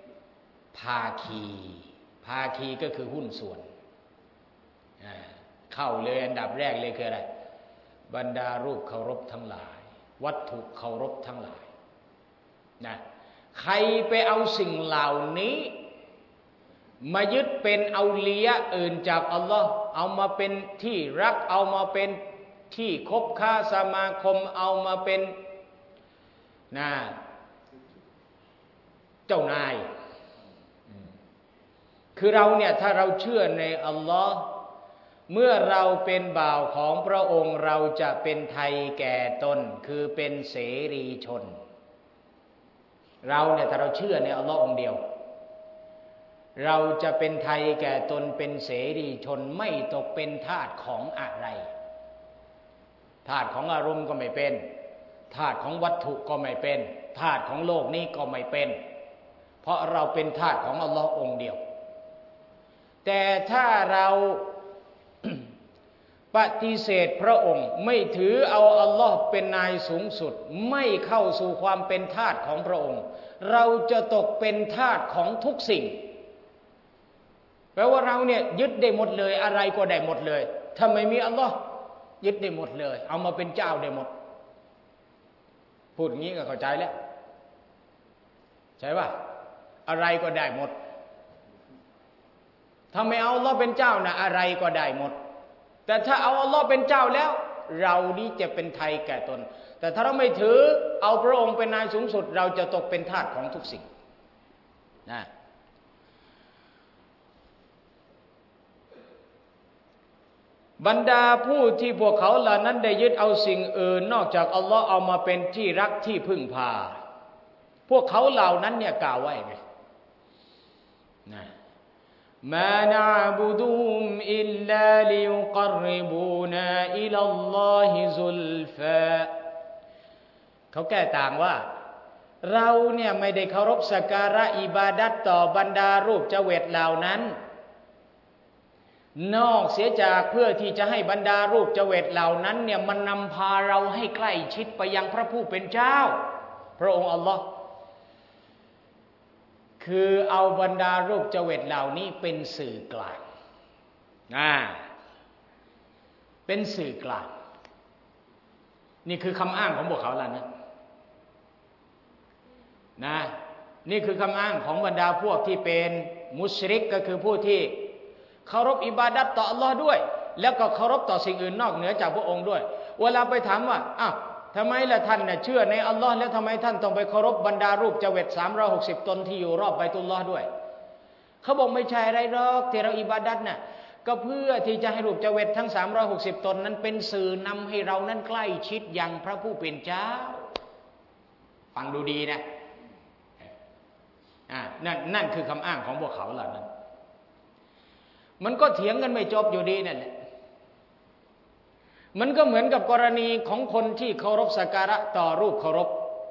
ภาคีภาคีก็คือหุ้นส่วนเข้าเลยอันดับแรกเลยคืออะไรบรรดารูปเคารพทั้งหลายวัตถุเคารพทั้งหลายนะใครไปเอาสิ่งเหล่านี้มายึดเป็นเอาลียะอื่นจากอัลลอฮ์เอามาเป็นที่รักเอามาเป็นที่คบค้าสมาคมเอามาเป็นนะเจ้านายคือเราเนี่ยถ้าเราเชื่อในอัลลอฮ์เมื่อเราเป็นบ่าวของพระองค์เราจะเป็นไทยแก่ตนคือเป็นเสรีชนเราเนี่ยถ้าเราเชื่อในอัลลอฮ์องค์เดียวเราจะเป็นไทยแก่ตนเป็นเสรีชนไม่ตกเป็นทาสของอะไรทาสของอารมณ์ก็ไม่เป็นทาสของวัตถุก็ไม่เป็นทาสของโลกนี้ก็ไม่เป็นเพราะเราเป็นทาสของอัลลอฮ์องค์เดียวแต่ถ้าเรา ปฏิเสธพระองค์ไม่ถือเอาอัลลอฮ์เป็นนายสูงสุดไม่เข้าสู่ความเป็นทาสของพระองค์เราจะตกเป็นทาสของทุกสิ่งแปลว่าเราเนี่ยยึดได้หมดเลยอะไรก็ได้หมดเลยถ้าไม่มีอัลลอฮ์ยึดได้หมดเลยเอามาเป็นเจ้าได้หมดพูดอย่างนี้ก็เข้าใจแล้วใช่ป่ะอะไรก็ได้หมดถ้าไม่เอาอัลลอฮ์เป็นเจ้านะอะไรก็ได้หมดแต่ถ้าเอาอัลลอฮ์เป็นเจ้าแล้วเรานี้จะเป็นไทยแก่ตนแต่ถ้าเราไม่ถือเอาพระองค์เป็นนายสูงสุดเราจะตกเป็นทาสของทุกสิ่งนะบรรดาผู้ที่พวกเขาเหล่านั้นได้ยึดเอาสิ่งอื่นนอกจากอัลลอฮ์เอามาเป็นที่รักที่พึ่งพาพวกเขาเหล่านั้นเนี่ยกล่าวไว้ไงนะมานะบุดุมอิลลาลิยุกรริบูนาอิลัลลอฮิซุลฟาเขาแก้ต่างว่าเราเนี่ยไม่ได้เคารพสักการะอิบาดัตต่อบรรดารูปเจเวตเหล่านั้นนอกเสียจากเพื่อที่จะให้บรรดารูปเจเวตเหล่านั้นเนี่ยมันนำพาเราให้ใกล้ชิดไปยังพระผู้เป็นเจ้าพระองค์อัลลอฮ์คือเอาบรรดารูปเจเวตเหล่านี้เป็นสื่อกลางนะเป็นสื่อกลางนี่คือคำอ้างของพวกเขาแล้วนะนะนี่คือคำอ้างของบรรดาพวกที่เป็นมุชริกก็คือผู้ที่เคารพอิบาดัตต่ออัลลอฮ์ด้วยแล้วก็เคารพต่อสิ่งอื่นนอกเหนือจากพระองค์ด้วยเวลาไปถามว่าอ้าวทำไมล่ะท่านเนี่ยเชื่อในอัลลอฮ์แล้วทำไมท่านต้องไปเคารพบรรดารูปเจเวตสามร้อยหกสิบตนที่อยู่รอบบัยตุลลอฮ์ด้วยเขาบอกไม่ใช่อะไรหรอกที่เราอิบาดัตน่ะก็เพื่อที่จะให้รูปเจเวตทั้งสามร้อยหกสิบตนนั้นเป็นสื่อนำให้เรานั้นใกล้ชิดยังพระผู้เป็นเจ้าฟังดูดีนะอ่านั่นนั่นคือคำอ้างของพวกเขาเหล่านั้นมันก็เถียงกันไม่จบอยู่ดีนั่นแหละมันก็เหมือนกับกรณีของคนที่เคารพสักการะต่อรูปเคารพ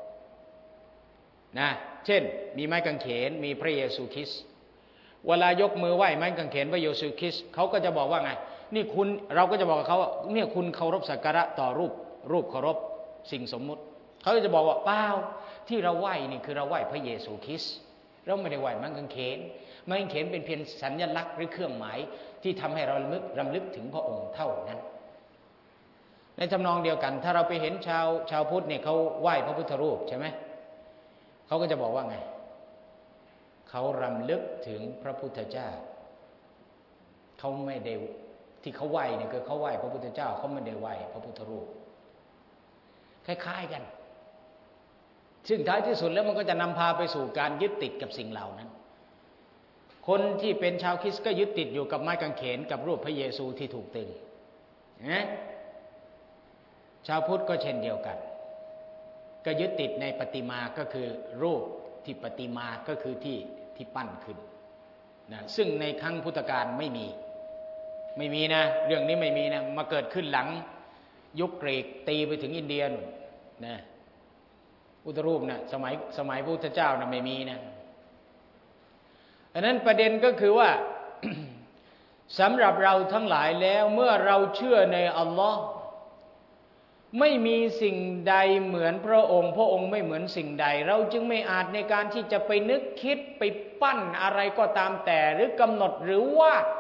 นะเช่นมีไม้กางเขนมีพระเยซูคริสต์เวลายกมือไหว้ไม้กางเขนพระเยซูคริสต์เขาก็จะบอกว่าไงนี่คุณเราก็จะบอกกับเขาว่าเนี่ยคุณเคารพสักการะต่อรูปรูปเคารพสิ่งสมมุติเขาจะบอกว่าเปล่าที่เราไหว้นี่คือเราไหว้พระเยซูคริสต์เราไม่ได้ไหว้ไม้กางเขนไม้กางเขนเป็นเพียงสัญลักษณ์หรือเครื่องหมายที่ทำให้เรารำลึกรำลึกถึงพระองค์เท่านั้นในทำนองเดียวกันถ้าเราไปเห็นชาวชาวพุทธเนี่ยเขาไหว้พระพุทธรูปใช่ไหมเขาก็จะบอกว่าไงเขารำลึกถึงพระพุทธเจ้าเขาไม่ได้ที่เขาไหว้เนี่ยคือเขาไหว้พระพุทธเจ้าเขาไม่ได้ไหว้พระพุทธรูปคล้ายๆกันซึ่งท้ายที่สุดแล้วมันก็จะนำพาไปสู่การยึดติดกับสิ่งเหล่านั้นคนที่เป็นชาวคริสต์ก็ยึดติดอยู่กับไม้กางเขนกับรูปพระเยซูที่ถูกตึงนะชาวพุทธก็เช่นเดียวกันก็ยึดติดในประติมาก็คือรูปที่ประติมาก็คือที่ที่ปั้นขึ้นนะซึ่งในครั้งพุทธกาลไม่มีไม่มีนะเรื่องนี้ไม่มีนะมาเกิดขึ้นหลังยุคกรีกตีไปถึงอินเดียนู่นนะพุทธรูปนะสมัยสมัยพระพุทธเจ้านะไม่มีนะอันนั้นประเด็นก็คือว่า สำหรับเราทั้งหลายแล้วเมื่อเราเชื่อในอัลลอฮ์ไม่มีสิ่งใดเหมือนพระองค์พระองค์ไม่เหมือนสิ่งใดเราจึงไม่อาจในการที่จะไปนึกคิดไปปั้นอะไรก็ตามแต่หรือกำหนดหรือว่า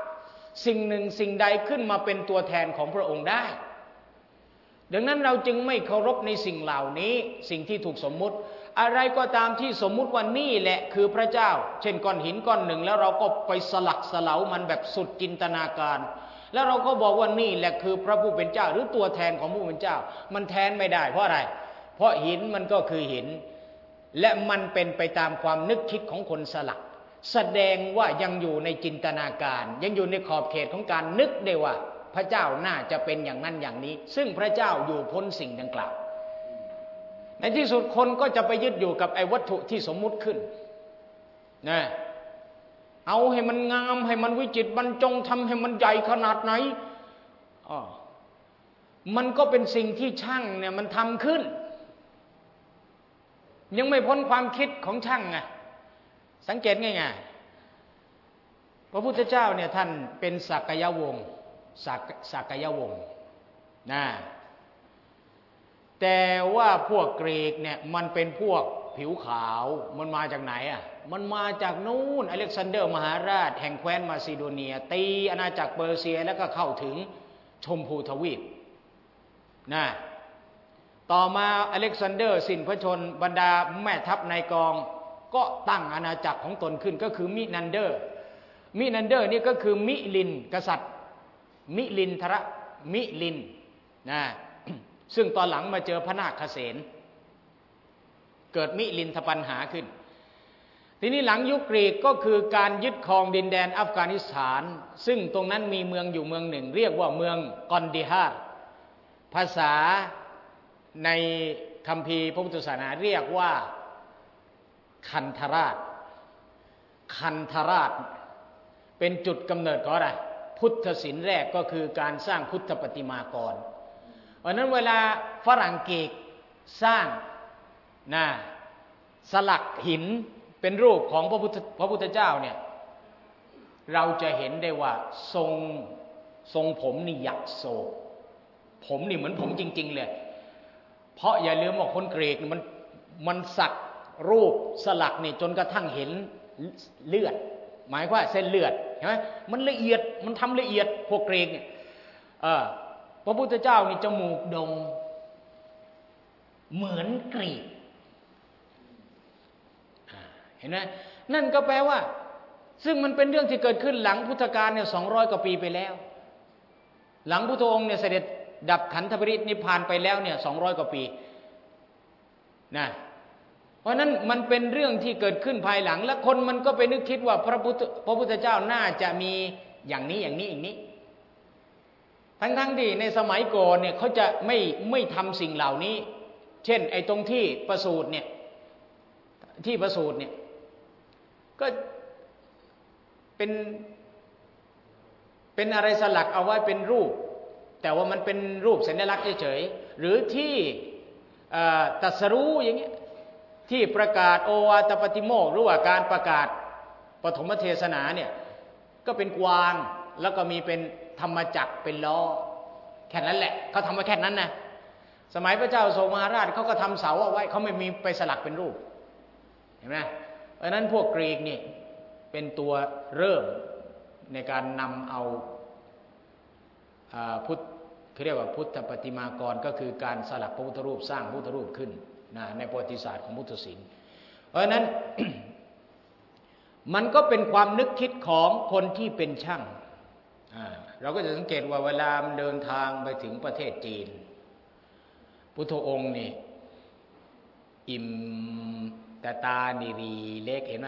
สิ่งหนึ่งสิ่งใดขึ้นมาเป็นตัวแทนของพระองค์ได้ดังนั้นเราจึงไม่เคารพในสิ่งเหล่านี้สิ่งที่ถูกสมมุติอะไรก็ตามที่สมมุติว่านี่แหละคือพระเจ้าเช่นก้อนหินก้อนหนึ่งแล้วเราก็ไปสลักสลามันแบบสุดจินตนาการแล้วเราก็บอกว่านี่แหละคือพระผู้เป็นเจ้าหรือตัวแทนของผู้เป็นเจ้ามันแทนไม่ได้เพราะอะไรเพราะหินมันก็คือหินและมันเป็นไปตามความนึกคิดของคนสลักแสดงว่ายังอยู่ในจินตนาการยังอยู่ในขอบเขตของการนึกได้ว่าพระเจ้าน่าจะเป็นอย่างนั้นอย่างนี้ซึ่งพระเจ้าอยู่พ้นสิ่งดังกล่าวในที่สุดคนก็จะไปยึดอยู่กับไอ้วัตถุที่สมมุติขึ้นนะเอาให้มันงามให้มันวิจิตรบรรจงทำให้มันใหญ่ขนาดไหนอ๋อมันก็เป็นสิ่งที่ช่างเนี่ยมันทำขึ้นยังไม่พ้นความคิดของช่างไงสังเกตง่ายๆพระพุทธเจ้าเนี่ยท่านเป็นสักยวงศ์สักสักยวงศ์นะแต่ว่าพวกกรีกเนี่ยมันเป็นพวกผิวขาวมันมาจากไหนอ่ะมันมาจากนู่นอเล็กซานเดอร์มหาราชแห่งแคว้นมาซิโดเนียตีอาณาจักรเปอร์เซียแล้วก็เข้าถึงชมพูทวีปนะต่อมาอเล็กซานเดอร์สิ้นพระชนบรรดาแม่ทัพนายกองก็ตั้งอาณาจักรของตนขึ้นก็คือมินันเดอร์มินันเดอร์นี่ก็คือมิลินกษัตริย์มิลินทรมิลินนะซึ่งตอนหลังมาเจอพระนาคเษนเกิดมิลินทปัญหาขึ้นทีนี้หลังยุคกรีกก็คือการยึดครองดินแดนอัฟกานิสถานซึ่งตรงนั้นมีเมืองอยู่เมืองหนึ่งเรียกว่าเมืองกอนดิฮาร์ภาษาในคัมภีร์พระพุทธศาสนาเรียกว่าคันธราชคันธราชเป็นจุดกำเนิดของอะไรพุทธศิลป์แรกก็คือการสร้างพุทธประติมากรเพราะนั้นเวลาฝรั่งเศสสร้างนะสลักหินเป็นรูปของพระพุทธพระพุทธเจ้าเนี่ยเราจะเห็นได้ว่าทรงทรงผมนี่หยักโศกผมนี่เหมือนผมจริงๆเลยเพราะอย่าลืมว่าคนกรีกมันมันสักรูปสลักนี่จนกระทั่งเห็นเลือดหมายว่าเส้นเลือดใช่ไหมมันละเอียดมันทำละเอียดพวกกรีกเนี่ยเออพระพุทธเจ้านี่จมูกโด่งเหมือนกรีกเห็นไหมนั่นก็แปลว่าซึ่งมันเป็นเรื่องที่เกิดขึ้นหลังพุทธกาลเนี่ยสองร้อยกว่าปีไปแล้วหลังพุทธองค์เนี่ยเสด็จดับขันธปรินิพพานไปแล้วเนี่ยสองร้อยกว่าปีนะเพราะนั้นมันเป็นเรื่องที่เกิดขึ้นภายหลังและคนมันก็ไปนึกคิดว่าพระพุทธพระพุทธเจ้าน่าจะมีอย่างนี้อย่างนี้อย่างนี้ทั้งๆที่ในสมัยก่อนเนี่ยเขาจะไม่ไม่ทำสิ่งเหล่านี้เช่นไอ้ตรงที่ประสูติเนี่ยที่ประสูติเนี่ยก็เป็นเป็นอะไรสลักเอาไว้เป็นรูปแต่ว่ามันเป็นรูปสัญลักษณ์เฉยๆหรือที่ตรัสรู้อย่างเงี้ยที่ประกาศโอวาทปฏิโมกข์หรือว่าการประกาศปฐมเทศนาเนี่ยก็เป็นกวางแล้วก็มีเป็นธรรมจักรเป็นล้อแค่นั้นแหละเขาทำมาแค่นั้นนะสมัยพระเจ้าโศกมหาราชเขาก็ทำเสาเอาไว้เขาไม่มีไปสลักเป็นรูปเห็นไหมเพราะฉะนั้นพวกกรีกนี่เป็นตัวเริ่มในการนำเอาพุทธเขาเรียกว่าพุทธปฏิมากรก็คือการสลักพระพุทธรูปสร้างพระพุทธรูปขึ้นนะในประวัติศาสตร์ของพุทธศิลป์เพราะฉะนั้น มันก็เป็นความนึกคิดของคนที่เป็นช่างเราก็จะสังเกตว่าเวลาเดินทางไปถึงประเทศจีนพุทธองค์นี่อิ่มแต่ตานี่รีเล็กเห็นไหม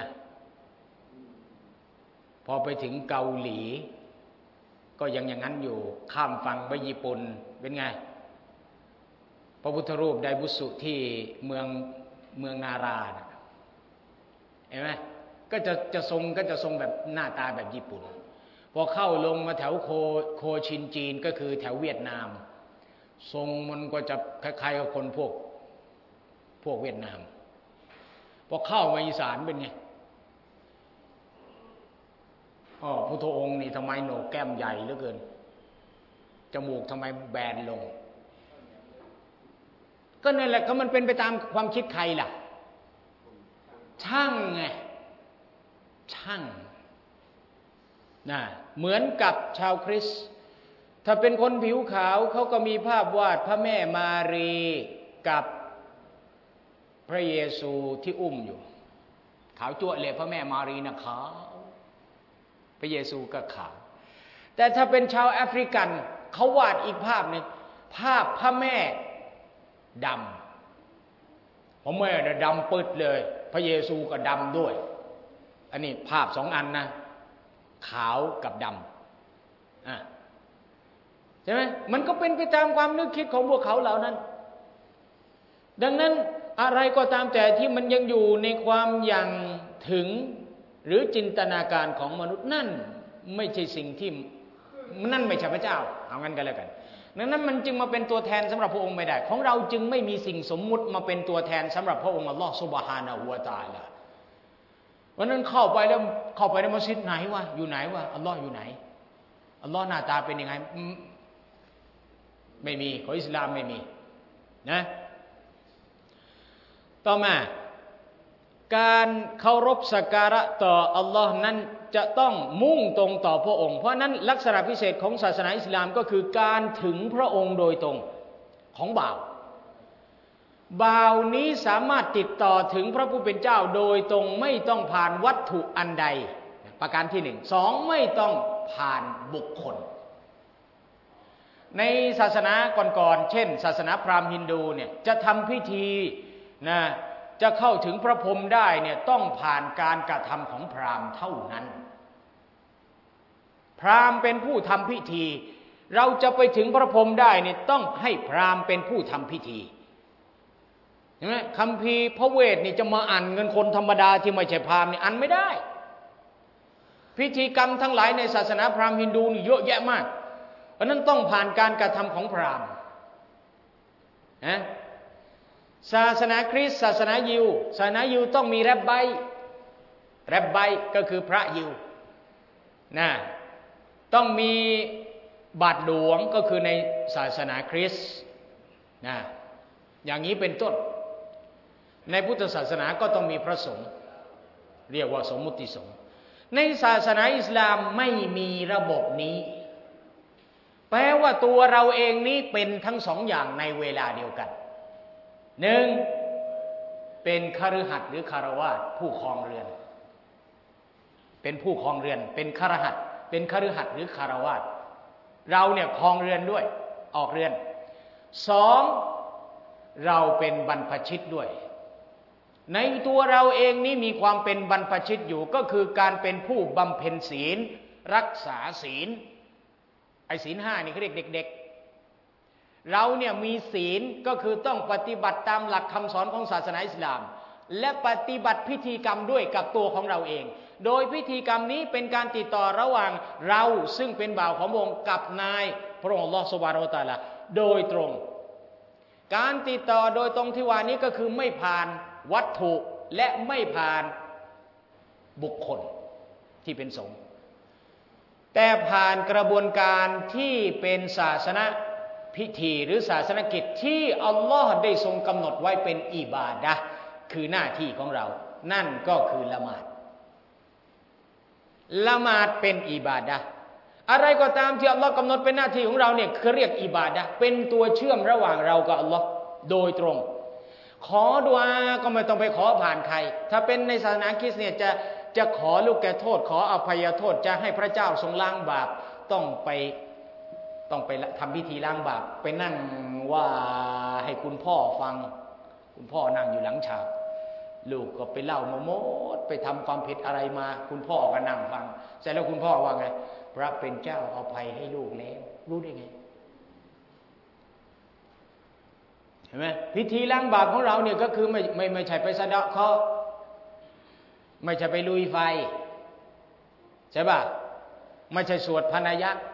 พอไปถึงเกาหลีก็ยังอย่างนั้นอยู่ข้ามฝั่งไปญี่ปุ่นเป็นไงพระพุทธรูปไดบุสุที่เมืองเมืองนาราเห็นไหมก็จะจะทรงก็จะทรงแบบหน้าตาแบบญี่ปุ่นพอเข้าลงมาแถวโคโคชินจีนก็คือแถวเวียดนามทรงมันก็จะคล้ายๆกับคนพวกพวกเวียดนามพอเข้ามาอีสานเป็นไงอ๋อพุทธองค์นี่ทำไมโหนกแก้มใหญ่เหลือเกินจมูกทำไมแบนลงก็นั่นแหละก็มันเป็นไปตามความคิดใครล่ะช่างไงช่างนะเหมือนกับชาวคริสต์ถ้าเป็นคนผิวขาวเขาก็มีภาพวาดพระแม่มารีกับพระเยซูที่อุ้มอยู่ขาวจั่วเลยพระแม่มารีนะขาวพระเยซูก็ขาวแต่ถ้าเป็นชาวแอฟริกันเขาวาดอีกภาพหนึ่งภาพพระแม่ดำพระแม่เนี่ยดำปึ๊ดเลยพระเยซูก็ดำด้วยอันนี้ภาพสองอันนะขาวกับดำอ่ะใช่ไหมมันก็เป็นไปตามความนึกคิดของพวกเขาเหล่านั้นดังนั้นอะไรก็ตามแต่ที่มันยังอยู่ในความยังถึงหรือจินตนาการของมนุษย์นั่นไม่ใช่สิ่งที่นั่นไม่ใช่พระเจ้าเอางั้นกันแล้วกันดังนั้นมันจึงมาเป็นตัวแทนสำหรับพระองค์ไม่ได้ของเราจึงไม่มีสิ่งสมมุติมาเป็นตัวแทนสำหรับพระองค์อัลลอฮฺซุบฮานะฮูวะตะอาลาวันนั้นเข้าไปแล้วเข้าไปในมัสยิดไหนวะอยู่ไหนวะอัลลอฮ์อยู่ไหนอัลลอฮ์หน้าตาเป็นยังไงไม่มีของอิสลามไม่มีนะต่อมาการเคารพสักการะต่ออัลลอฮ์นั้นจะต้องมุ่งตรงต่อพระองค์เพราะนั้นลักษณะพิเศษของศาสนาอิสลามก็คือการถึงพระองค์โดยตรงของบ่าวบ่าวนี้สามารถติดต่อถึงพระผู้เป็นเจ้าโดยตรงไม่ต้องผ่านวัตถุอันใดประการที่หนึ่งสองไม่ต้องผ่านบุคคลในศาสนาก่อนๆเช่นศาสนาพราหมณ์ฮินดูเนี่ยจะทำพิธีนะจะเข้าถึงพระพรหมได้เนี่ยต้องผ่านการกระทำของพราหมณ์เท่านั้นพราหมณ์เป็นผู้ทำพิธีเราจะไปถึงพระพรหมได้เนี่ยต้องให้พราหมณ์เป็นผู้ทำพิธีเห็นไหมคัมภีร์พระเวทนี่จะมาอ่านเงินคนธรรมดาที่ไม่ใช่พราหมณ์นี่อ่านไม่ได้พิธีกรรมทั้งหลายในศาสนาพราหมณ์ฮินดูนี่เยอะแยะมากเพราะนั้นต้องผ่านการกระทำของพราหมณ์นะศาสนาคริสต์ศาสนายิวศาสนายิวต้องมีแรบไบแรบไบก็คือพระยิวนะต้องมีบาทหลวงก็คือในศาสนาคริสต์นะอย่างนี้เป็นต้นในพุทธศาสนาก็ต้องมีพระสงฆ์เรียกว่าสมมุติสงฆ์ในศาสนาอิสลามไม่มีระบบนี้แปลว่าตัวเราเองนี้เป็นทั้งสองอย่างในเวลาเดียวกันหนึ่งเป็นคฤหัสถ์หรือคารวาสผู้ครองเรือนเป็นผู้ครองเรือนเป็นคฤหัสถ์เป็นคฤหัสถ์หรือคารวาสเราเนี่ยครองเรือนด้วยออกเรือนสองเราเป็นบรรพชิตด้วยในตัวเราเองนี่มีความเป็นบรรพชิตอยู่ก็คือการเป็นผู้บำเพ็ญศีลรักษาศีลไอ้ศีลห้านี่เขาเรียกเด็กๆเราเนี่ยมีศีลก็คือต้องปฏิบัติตามหลักคำสอนของศาสนาอิสลามและปฏิบัติพิธีกรรมด้วยกับตัวของเราเองโดยพิธีกรรมนี้เป็นการติดต่อระหว่างเราซึ่งเป็นบ่าวของพระองค์กับนายพระองค์อัลเลาะห์ซุบฮานะฮูวะตะอาลาโดยตรงการติดต่อโดยตรงที่ว่านี้ก็คือไม่ผ่านวัตถุและไม่ผ่านบุคคลที่เป็นสงฆ์แต่ผ่านกระบวนการที่เป็นศาสนพิธีหรือศาสนกิจที่อัลลอฮ์ได้ทรงกำหนดไว้เป็นอิบาดะห์คือหน้าที่ของเรานั่นก็คือละหมาดละหมาดเป็นอิบาดะห์อะไรก็ตามที่อัลลอฮ์กำหนดเป็นหน้าที่ของเราเนี่ยเขาเรียกอิบาดะห์เป็นตัวเชื่อมระหว่างเรากับอัลลอฮ์โดยตรงขอดุอาก็ไม่ต้องไปขอผ่านใครถ้าเป็นในศาสนาคริสต์เนี่ยจะจะขอลูกแก่โทษขออภัยโทษจะให้พระเจ้าทรงล้างบาปต้องไปต้องไปทำพิธีล้างบาปไปนั่งว่าให้คุณพ่อฟังคุณพ่อนั่งอยู่หลังฉากลูกก็ไปเล่าโมโมดไปทำความผิดอะไรมาคุณพ่อก็นั่งฟังเสร็จแล้วคุณพ่อว่าไงพระเป็นเจ้าอภัยให้ลูกแล้วรู้ได้ไงเห็นไหมพิธีล้างบาปของเราเนี่ยก็คือไม่ไม่ไม่ใช่ไปสะเดาะเคราะห์ไม่ใช่ไปลุยไฟใช่ป่ะไม่ใช่สวดพนายักษ์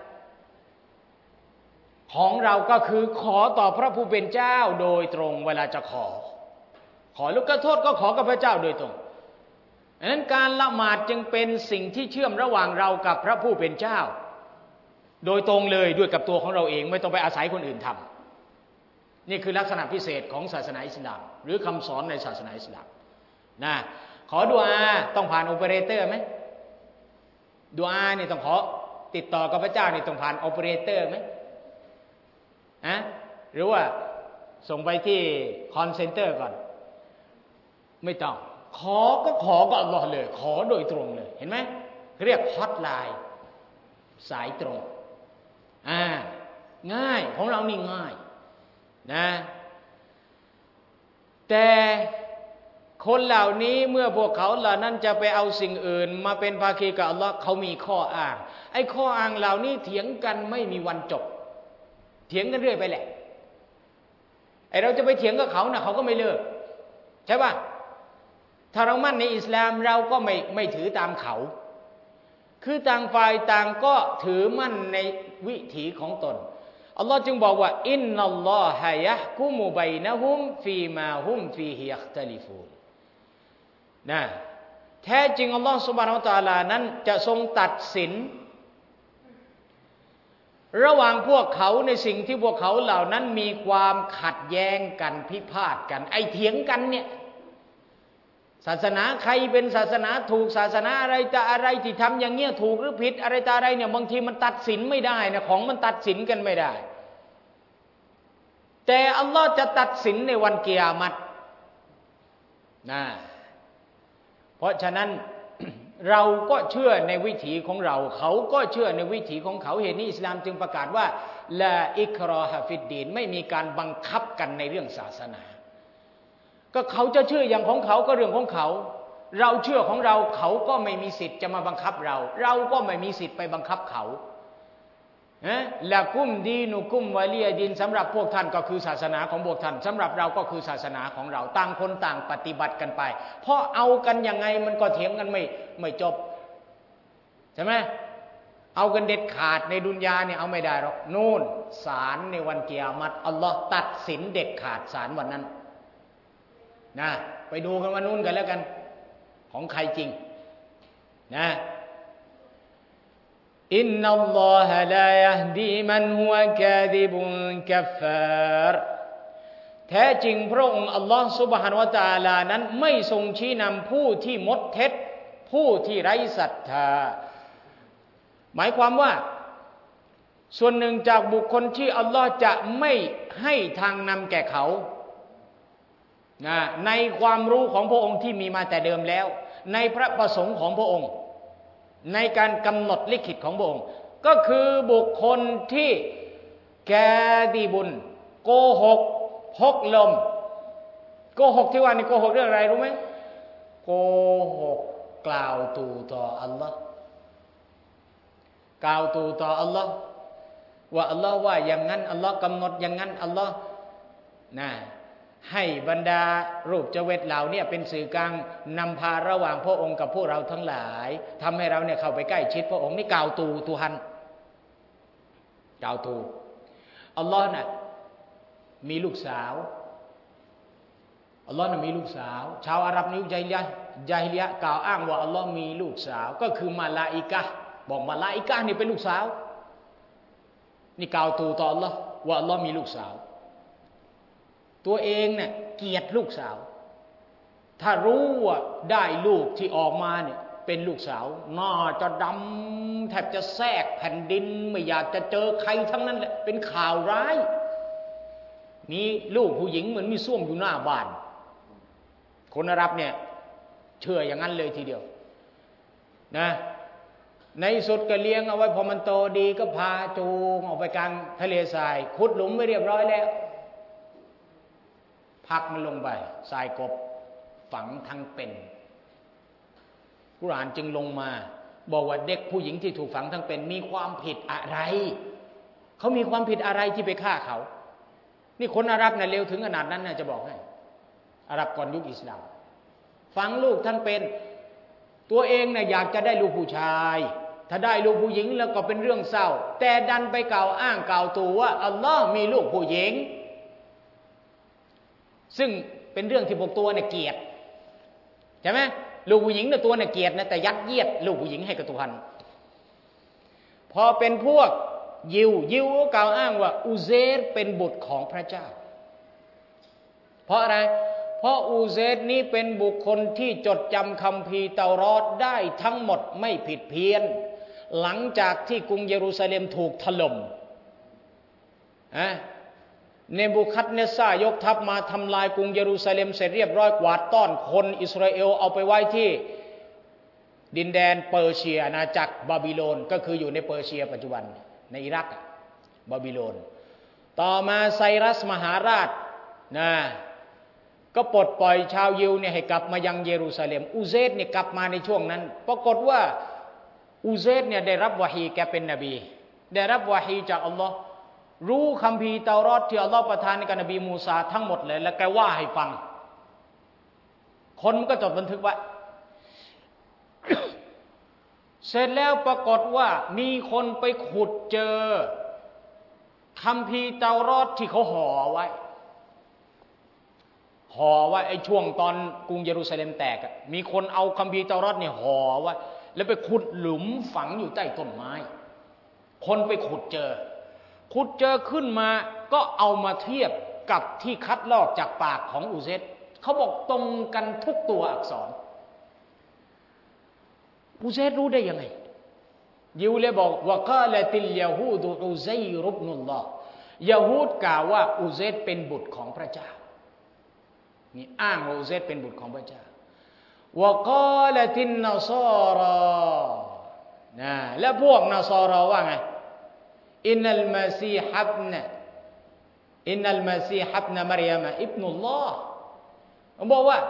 ของเราก็คือขอต่อพระผู้เป็นเจ้าโดยตรงเวลาจะขอขอลูกโทษก็ขอกับพระเจ้าโดยตรงดังนั้นการละหมาดจึงเป็นสิ่งที่เชื่อมระหว่างเรากับพระผู้เป็นเจ้าโดยตรงเลยด้วยกับตัวของเราเองไม่ต้องไปอาศัยคนอื่นทำนี่คือลักษณะพิเศษของศาสนาอิสลามหรือคำสอนในศาสนาอิสลามนะขอดุอาต้องผ่านโอเปอเรเตอร์ไหมดุอาเนี่ยต้องขอติดต่อกับพระเจ้านี่ต้องผ่านโอเปอเรเตอร์ไหมอะหรือว่าส่งไปที่คอนเซ็นเตอร์ก่อนไม่ต้องขอก็ขอก็อัลลอฮ์เลยขอโดยตรงเลยเห็นไหมเรียกฮอตไลน์สายตรงอ่าง่ายของเรานี่ง่ายนะแต่คนเหล่านี้เมื่อพวกเขาเหล่านั้นจะไปเอาสิ่งอื่นมาเป็นภาคีกับอัลลอฮ์เขามีข้ออ้างไอ้ข้ออ้างเหล่านี้เถียงกันไม่มีวันจบเถียงกันเรื่อยไปแหละไอ้เราจะไปเถียงกับเขานะเขาก็ไม่เลิกใช่ป่ะถ้าเรามั่นในอิสลามเราก็ไม่ไม่ถือตามเขาคือต่างฝ่ายต่างก็ถือมั่นในวิถีของตนอัลลอฮ์จึงบอกว่าอินนัลลอฮะยะฮ์กุมุบัยนะฮุมฟีมาฮุมฟีฮิยัคตะลิฟูนนะแท้จริงอัลลอฮ์ซุบฮานะฮูวะตะอาลานั้นจะทรงตัดสินระหว่างพวกเขาในสิ่งที่พวกเขาเหล่านั้นมีความขัดแย้งกันพิพาทกันไอ้เถียงกันเนี่ยศาสนาใครเป็นศาสนาถูกศาสนาอะไรจะอะไรที่ทำอย่างเงี้ยถูกหรือผิดอะไรตาอะไรเนี่ยบางทีมันตัดสินไม่ได้นะของมันตัดสินกันไม่ได้แต่อัลลอฮ์จะตัดสินในวันกิยามัตนะเพราะฉะนั้น เราก็เชื่อในวิถีของเราเขาก็เชื่อในวิถีของเขาเหตุนี้อิสลามจึงประกาศว่าลาอิกรอฮะฟิดดีนไม่มีการบังคับกันในเรื่องศาสนาก็เขาจะเชื่ออย่างของเขาก็เรื่องของเขาเราเชื่อของเราเขาก็ไม่มีสิทธิ์จะมาบังคับเราเราก็ไม่มีสิทธิ์ไปบังคับเขานะละกุมดีนุกุมวะลียดินสำหรับพวกท่านก็คือศาสนาของพวกท่านสำหรับเราก็คือศาสนาของเราต่างคนต่างปฏิบัติกันไปเพราะเอากันยังไงมันก็เถียงกันไม่ไม่จบใช่ไหมเอากันเด็ดขาดในดุนยาเนี่ยเอาไม่ได้หรอกนู่นศาลในวันกิยามัตอัลลอฮ์ตัดสินเด็ดขาดศาลวันนั้นนะไปดูกันวันนู้นกันแล้วกันของใครจริงนะอินนัลลอฮะลายะฮดีมันฮุวะกาซิบุนกัฟฟารแท้จริงพระองค์อัลลอฮ์ซุบฮานะฮูวะตะอาลานั้นไม่ทรงชี้นำผู้ที่มดเท็จผู้ที่ไร้ศรัทธาหมายความว่าส่วนหนึ่งจากบุคคลที่อัลลอฮ์จะไม่ให้ทางนำแก่เขานะในความรู้ของพระองค์ที่มีมาแต่เดิมแล้วในพระประสงค์ของพระองค์ในการกำหนดลิขิตของพระองค์ก็คือบุคคลที่แกดีบุญโกหกพกลมโกหกที่ว่านี่โกหกเรื่องอะไรรู้ไหมโกหกกล่าวตูต่ออัลลอฮ์กล่าวตูต่ออัลลอฮ์ว่าอัลลอฮ์ว่าอย่างนั้นอัลลอฮ์กำหนดอย่างนั้นอัลลอฮ์นะให้บรรดารูปเจเวตเหล่านี้เป็นสื่อกลางนำพาระหว่างพระองค์กับพวกเราทั้งหลายทำให้เราเนี่ยเข้าไปใกล้ชิดพระองค์นี่กล่าวตูตูฮันกล่าวตูอัลลอฮ์น่ะมีลูกสาวอัลลอฮ์น่ะมีลูกสาวชาวอาหรับในยุคญาฮิลิยะห์ญาฮิลิยะห์กล่าวอ้างว่าอัลลอฮ์มีลูกสาวก็คือมาลาอิกะฮ์บอกมาลาอิกะฮ์นี่เป็นลูกสาวนี่กล่าวตูต่ออัลลอฮ์ว่าอัลลอฮ์มีลูกสาวตัวเองเนี่ยเกลียดลูกสาวถ้ารู้ว่าได้ลูกที่ออกมาเนี่ยเป็นลูกสาวน่าจะดำแทบจะแทรกแผ่นดินไม่อยากจะเจอใครทั้งนั้นแหละเป็นข่าวร้ายมีลูกผู้หญิงเหมือนมีส้วมอยู่หน้าบ้านคนอาหรับเนี่ยเชื่ออย่างนั้นเลยทีเดียวนะในสุดก็เลี้ยงเอาไว้พอมันโตดีก็พาจูงออกไปกลางทะเลทรายขุดหลุมไว้เรียบร้อยแล้วพักมันลงไปทรายกบฝังทั้งเป็นกุรอานจึงลงมาบอกว่าเด็กผู้หญิงที่ถูกฝังทั้งเป็นมีความผิดอะไรเขามีความผิดอะไรที่ไปฆ่าเขานี่คนอาหรับเนี่ยเร็วถึงขนาดนั้นนะจะบอกให้อาหรับก่อนยุคอิสลามฝังลูกทั้งเป็นตัวเองเนี่ยอยากจะได้ลูกผู้ชายถ้าได้ลูกผู้หญิงแล้วก็เป็นเรื่องเศร้าแต่ดันไปกล่าวอ้างกล่าวตัวว่าอัลลอฮ์มีลูกผู้หญิงซึ่งเป็นเรื่องที่พวกตัวเนี่ยเกลียดใช่ไหมลูกผู้หญิงเนี่ยตัวเนี่ยเกลียดนะแต่ยัดเยียดลูกผู้หญิงให้กับตุฮันพอเป็นพวกยิวยิวก็กล่าวอ้างว่าอูเซรเป็นบุตรของพระเจ้าเพราะอะไรเพราะอูเซรนี้เป็นบุคคลที่จดจำคัมภีร์เตารอดได้ทั้งหมดไม่ผิดเพี้ยนหลังจากที่กรุงเยรูซาเล็มถูกถล่มอะเนบูคัดเนสซายกทัพมาทำลายกรุงเยรูซาเล็มเสร็จเรียบร้อยกวาดต้อนคนอิสราเอลเอาไปไว้ที่ดินแดนเปอร์เซียอาณาจักรบาบิโลนก็คืออยู่ในเปอร์เซียปัจจุบันในอิรักบาบิโลนต่อมาไซรัสมหาราชนะก็ปลดปล่อยชาวยิวเนี่ยให้กลับมายังเยรูซาเล็มอุเซดเนี่ยกลับมาในช่วงนั้นปรากฏว่าอุเซดเนี่ยได้รับวะฮีแกเป็นนบีได้รับวะฮีจากอัลลอฮ์รู้คัมภีร์เตารอดที่อัลลอฮ์ประทานให้กับนบีมูซาทั้งหมดเลยแล้วแกว่าให้ฟังคนก็จดบันทึกไว้ เสร็จแล้วปรากฏว่ามีคนไปขุดเจอคัมภีร์เตารอดที่เขาห่อไว้ห่อไว้ไอ้ช่วงตอนกรุงเยรูซาเล็มแตกมีคนเอาคัมภีร์เตารอดเนี่ยห่อไว้แล้วไปขุดหลุมฝังอยู่ใต้ต้นไม้คนไปขุดเจอขุดเจอขึ้นมาก็เอามาเทียบกับที่คัดลอกจากปากของอุเซดเขาบอกตรงกันทุกตัวอักษรอุเซดรู้ได้ยังไงยิวเลยบอกว่ากาลติลยะฮูดอุซัยรุบนุลลอฮ์ยะฮูดกล่าวว่าอุเซดเป็นบุตรของพระเจ้านี่อ้างว่าอุเซดเป็นบุตรของพระเจ้าวะกาลตินนศารนะแล้วพวกนศารว่าไงอินนัลมาซีฮับนะอินนัลมาซีฮับนะมารยามะอิบนุลลอฮ์บอกว่า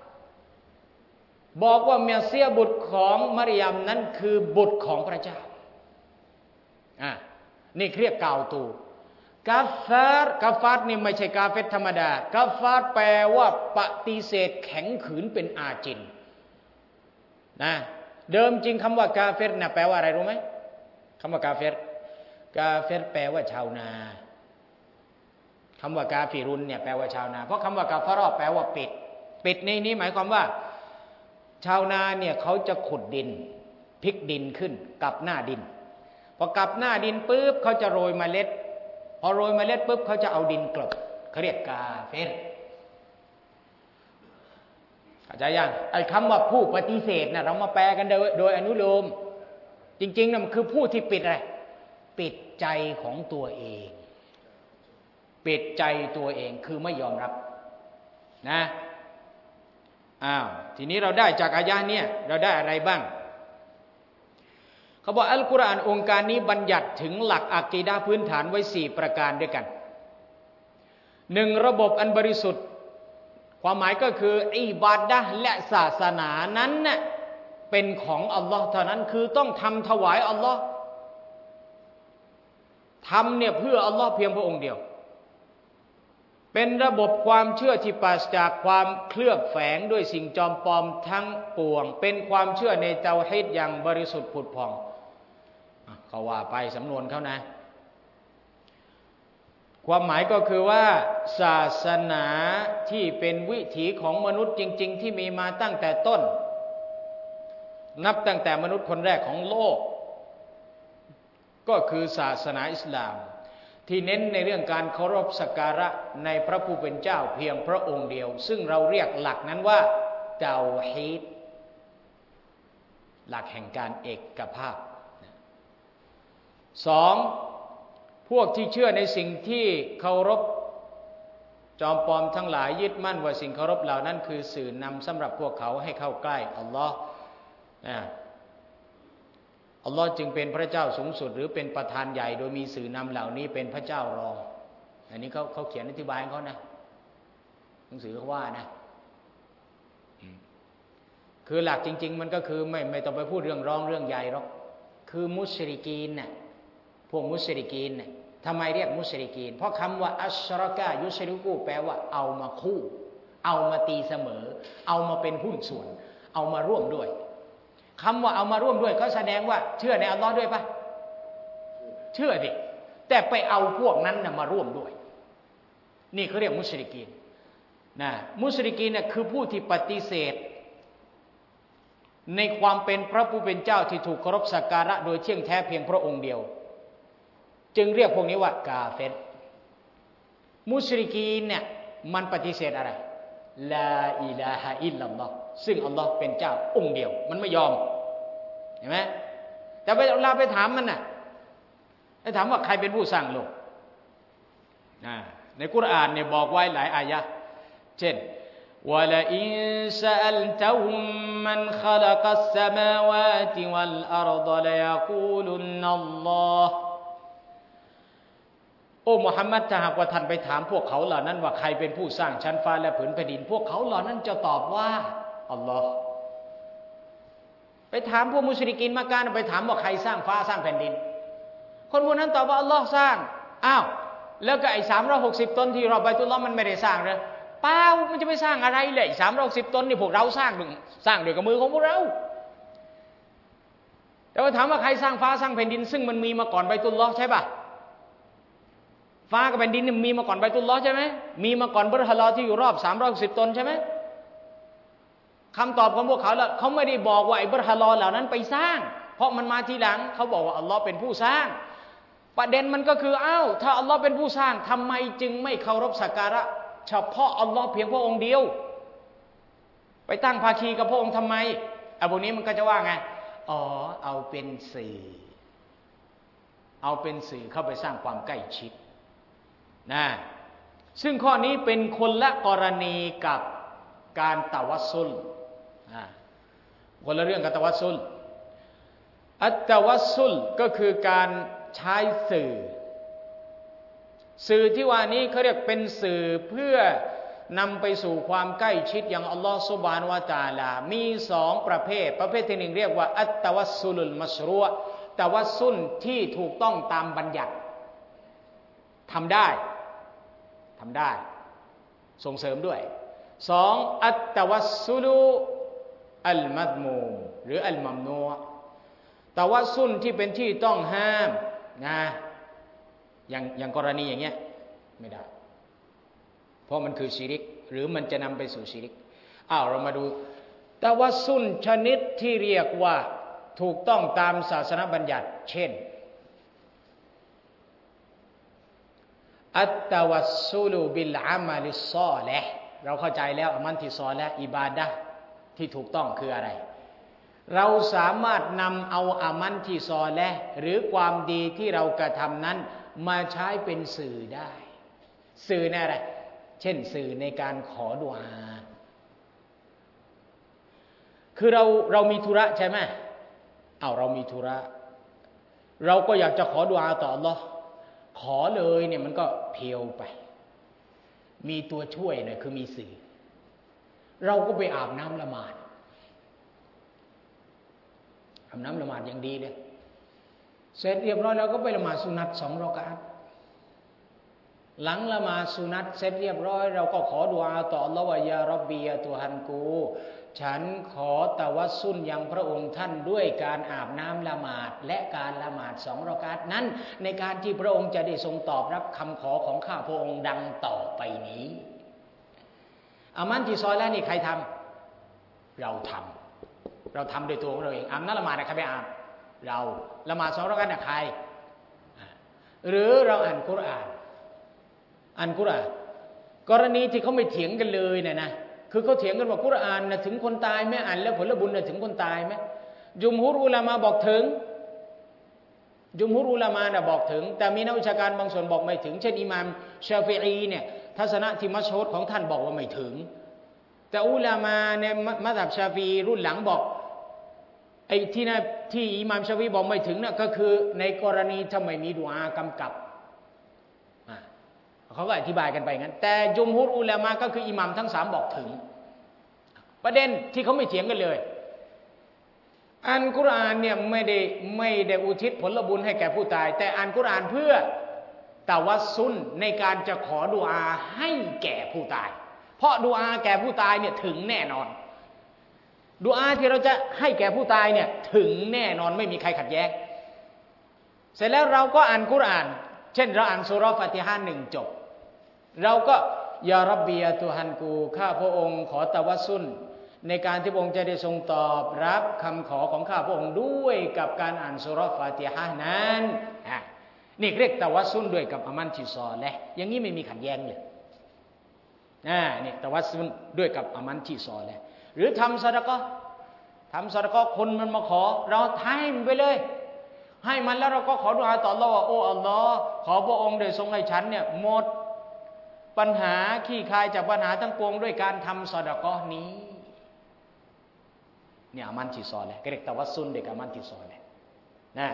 บอกว่าเมสเซียบุตรของมารยามนั้นคือบุตรของพระเจ้าอ่ะนี่เรียกกล่าวตูกาฟาร์กาฟาร์นี่ไม่ใช่กาเฟรธรรมดากาฟาร์แปลว่าปฏิเสธแข็งขืนเป็นอาจินนะเดิมจริงคำว่ากาเฟรน่ะแปลว่าอะไรรู้ไหมคำว่ากาเฟรกาเฟรแปลว่าชาวนาคำว่ากาฟิรุนเนี่ยแปลว่าชาวนาเพราะคำว่ากาฟารอแปลว่าปิดปิดในนี้หมายความว่าชาวนาเนี่ยเขาจะขุดดินพลิกดินขึ้นกับหน้าดินพอกลับหน้าดินปุ๊บเขาจะโรยเมล็ดพอโรยเมล็ดปุ๊บเขาจะเอาดินกลบเขาเรียกกาเฟรเข้าใจยังไอ้คำว่าผู้ปฏิเสธนะเรามาแปลกันโดยโดยอนุโลมจริงๆนะมันคือผู้ที่ปิดอะไรปิดใจของตัวเองปิดใจตัวเองคือไม่ยอมรับนะอ้าวทีนี้เราได้จากอายะห์เนี่ยเราได้อะไรบ้างเขาบอกอัลกุรอานองค์การนี้บัญญัติถึงหลักอะกีดะห์พื้นฐานไว้สี่ประการด้วยกันหนึ่งระบบอันบริสุทธิ์ความหมายก็คืออิบาดะห์และศาสนานั้นน่ะเป็นของอัลลอฮ์เท่านั้นคือต้องทำถวายอัลลอฮ์ทำเนี่ยเพื่ออัลลอฮ์เพียงพระองค์เดียวเป็นระบบความเชื่อที่ปราศจากความเคลือบแฝงด้วยสิ่งจอมปลอมทั้งปวงเป็นความเชื่อในเตาฮีดอย่างบริสุทธิ์ผุดผ่องเขาว่าไปสำนวนเขานะความหมายก็คือว่าศาสนาที่เป็นวิถีของมนุษย์จริงๆที่มีมาตั้งแต่ต้นนับตั้งแต่มนุษย์คนแรกของโลกก็คือศาสนาอิสลามที่เน้นในเรื่องการเคารพสักการะในพระผู้เป็นเจ้าเพียงพระองค์เดียวซึ่งเราเรียกหลักนั้นว่าเตาฮีดหลักแห่งการเอกภาพสองพวกที่เชื่อในสิ่งที่เคารพจอมปลอมทั้งหลายยึดมั่นว่าสิ่งเคารพเหล่านั้นคือสื่อนำสำหรับพวกเขาให้เข้าใกล้อัลลอฮ์นะอัลลอฮ์จึงเป็นพระเจ้าสูงสุดหรือเป็นประธานใหญ่โดยมีสื่อนำเหล่านี้เป็นพระเจ้ารองอันนี้เขาเขาเขียนอธิบายของเขานะหนังสือเขาว่านะคือหลักจริงๆมันก็คือไม่ไม่ต้องไปพูดเรื่องรองเรื่องใหญ่หรอกคือมุชริกีนน่ะพวกมุชริกีนน่ะทำไมเรียกมุชริกีนเพราะคำว่าอัชรอกะยุชริกูแปลว่าเอามาคู่เอามาตีเสมอเอามาเป็นหุ้นส่วนเอามาร่วมด้วยคำว่าเอามาร่วมด้วยก็แสดงว่าเชื่อในอัลลอฮ์ด้วยปะเชื่อดิแต่ไปเอาพวกนั้นนะมาร่วมด้วยนี่เขาเรียกมุชริกีนนะมุชริกีนน่ะคือผู้ที่ปฏิเสธในความเป็นพระผู้เป็นเจ้าที่ถูกเคารพสักการะโดยเที่ยงแท้เพียงพระองค์เดียวจึงเรียกพวกนี้ว่ากาเฟรมุชริกีนเนี่ยมันปฏิเสธอะไรลาอิลาฮะอิลลัลลอฮ์ซึ่งอัลลอฮ์เป็นเจ้าองค์เดียวมันไม่ยอมเห็นไหมแต่เวลาไปถามมันน่ะไปถามว่าใครเป็นผู้สร้างโลกในกุรอานเนี่ยบอกไว้หลายอายะห์เช่นวะลาอินซะอัลตะฮุมมันคอลักัสสมาวาติวัลอัรฎะลายะกูลุนนัลลอฮ์โอ้มุฮัมมัดถ้าหากว่าท่านไปถามพวกเขาเหล่านั้นว่าใครเป็นผู้สร้างชั้นฟ้าและผืนแผ่นดินพวกเขาเหล่านั้นจะตอบว่าอัลลอฮ์ไปถามพวกมุชริกีนมักกะฮ์ไปถามว่าใครสร้างฟ้าสร้างแผ่นดินคนพวกนั้นตอบว่าอัลลอฮ์สร้างอ้าวแล้วก็ไอ้สามร้อยหกสิบตนที่รอบบัยตุลลอฮ์มันไม่ได้สร้างเหรอเปล่ามันจะไปสร้างอะไรเลยสามร้อยหกสิบตนนี่พวกเราสร้างสร้างด้วยกับมือของพวกเราแต่ว่าถามว่าใครสร้างฟ้าสร้างแผ่นดินซึ่งมันมีมาก่อนบัยตุลลอฮ์ใช่ป่ะฟ้ากับแผ่นดินมีมาก่อนบัยตุลลอฮ์ใช่ไหมมีมาก่อนบัรฮะลอที่อยู่รอบสามร้อยหกสิบตนใช่ไหมคำตอบของพวกเขาแล้วเขาไม่ได้บอกว่าไอ้บัรฮะลอเหล่านั้นไปสร้างเพราะมันมาทีหลังเขาบอกว่าอัลลอฮ์เป็นผู้สร้างประเด็นมันก็คืออ้าวถ้าอัลลอฮ์เป็นผู้สร้างทำไมจึงไม่เคารพสักการะเฉพาะอัลลอฮ์เพียงพระองค์เดียวไปตั้งภาคีกับพระองค์ทำไมไอ้พวกนี้มันก็จะว่าไงอ๋อเอาเป็นสื่อเอาเป็นสื่อเข้าไปสร้างความใกล้ชิดนะซึ่งข้อนี้เป็นคนละกรณีกับการตะวัสซุลคนละเรื่องกับตะวัสซุลอัตตะวัสซุลก็คือการใช้สื่อสื่อที่ว่านี้เขาเรียกเป็นสื่อเพื่อนำไปสู่ความใกล้ชิดอย่างอัลลอฮฺซุบฮานะฮูวะตะอาลามีสองประเภทประเภทที่หนึ่งเรียกว่าอัตตะวัสซุลุลมัชรูอ์ตะวัสซุลที่ถูกต้องตามบัญญัติทำได้ทำได้ส่งเสริมด้วยสองอัตตะวัสซุลุอัลมัซมูมหรืออัลมัมนูอ์ตะวัสซุลที่เป็นที่ต้องห้ามนะอย่างอย่างกรณีอย่างเงี้ยไม่ได้เพราะมันคือชิริกหรือมันจะนำไปสู่ชิริกอ้าวเรามาดูตะวัสซุลชนิดที่เรียกว่าถูกต้องตามศาสนบัญญัติเช่นอัตตะวัสซุลุบิลอามัลิศศอลิฮ์เราเข้าใจแล้วอามันที่ศอลิฮ์อิบาดะห์ที่ถูกต้องคืออะไรเราสามารถนำเอาอามันที่ซอลิฮ์หรือความดีที่เรากระทำนั้นมาใช้เป็นสื่อได้สื่อในอะไรเช่นสื่อในการขอดุอาคือเราเรามีธุระใช่ไหมเอาเรามีธุระเราก็อยากจะขอดุอาต่ออัลเลาะห์ขอเลยเนี่ยมันก็เพียวไปมีตัวช่วยหน่อยคือมีสื่อเราก็ไปอาบน้ำละหมาดอาบน้ำละหมาดอย่างดีเลยเสร็จเรียบร้อยแล้วก็ไปละหมาดสุนัตสองรอกะอะห์หลังละหมาดสุนัตเสร็จเรียบร้อยเราก็ขอดุอาต่ออัลเลาะห์ว่ายาร็อบบียะตุฮันกูฉันขอตะวัสซุลยังพระองค์ท่านด้วยการอาบน้ำละหมาดและการละหมาดสองรอกะอะห์นั้นในการที่พระองค์จะได้ทรงตอบรับคำขอของข้าพระองค์ดังต่อไปนี้อามันที่ซอลิฮ์นี่ใครทำเราทำเราทำโดยตัวของเราเองอาบน้ำละหมาดใครไปอาบเราละหมาดสองรอกะอะห์น่ะใครหรือเราอ่านกุรอานอ่านกุรอานกรณีที่เขาไม่เถียงกันเลยเนี่ยนะคือเขาเถียงกันว่ากุรอานนะถึงคนตายไหมอ่านแล้วผลบุญนะถึงคนตายไหมจุมฮุรอุลามะบอกถึงจุมฮุรอุลามะน่ะบอกถึงแต่มีนักวิชาการบางส่วนบอกไม่ถึงเช่นอิหม่ามชาฟิอีเนี่ยทัศนะที่มัชฮูรของท่านบอกว่าไม่ถึงแต่อุลามะในมัซฮับชาฟิอีรุ่นหลังบอกไอ้ที่นะที่อิหม่ามชาฟิอีบอกไม่ถึงน่ะก็คือในกรณีถ้าไม่มีดุอากำกับเขาก็อธิบายกันไปงั้นแต่จุมฮุรอุลามะก็คืออิหม่ามทั้งสามบอกถึงประเด็นที่เขาไม่เถียงกันเลยอ่านกุรอานเนี่ยไม่ได้ไม่ได้อุทิศผลบุญให้แก่ผู้ตายแต่อ่านกุรอานเพื่อตะวัสซุลในการจะขอดุอาให้แก่ผู้ตายเพราะดุอาแก่ผู้ตายเนี่ยถึงแน่นอนดุอาที่เราจะให้แก่ผู้ตายเนี่ยถึงแน่นอนไม่มีใครขัดแย้งเสร็จแล้วเราก็อ่านกุรอานเช่นเราอ่านซูเราะห์ฟาติฮะห์หนึ่งจบเราก็ยาร็อบบียะตุฮันกูข้าพระองค์ขอตะวัสซุลในการที่พระองค์จะได้ทรงตอบรับคำขอของข้าพระองค์ด้วยกับการอ่านซูเราะห์ฟาติฮะห์นั้นนี่เรียกตะวัสซุลด้วยกับอามันที่ซอลิฮ์อย่างนี้ไม่มีขัดแย้งเลยอ่านี่ตะวัสซุลด้วยกับอามันที่ซอลิฮ์หรือทำซะดะกอฮ์ทำซะดะกอฮ์คนมันมาขอเราให้มันไปเลยให้มันแล้วเราก็ขอดุอาต่ออัลเลาะห์ว่าโอ้อัลลอฮ์ขอพระองค์ได้ทรงให้ฉันเนี่ยหมดปัญหาขี้คายจากปัญหาทั้งปวงด้วยการทำซอดาเกาะห์นี้เนี่ยอามันที่ซอเลยเรียกตะวัสซุลเด็กอามันที่ซอเลยนะ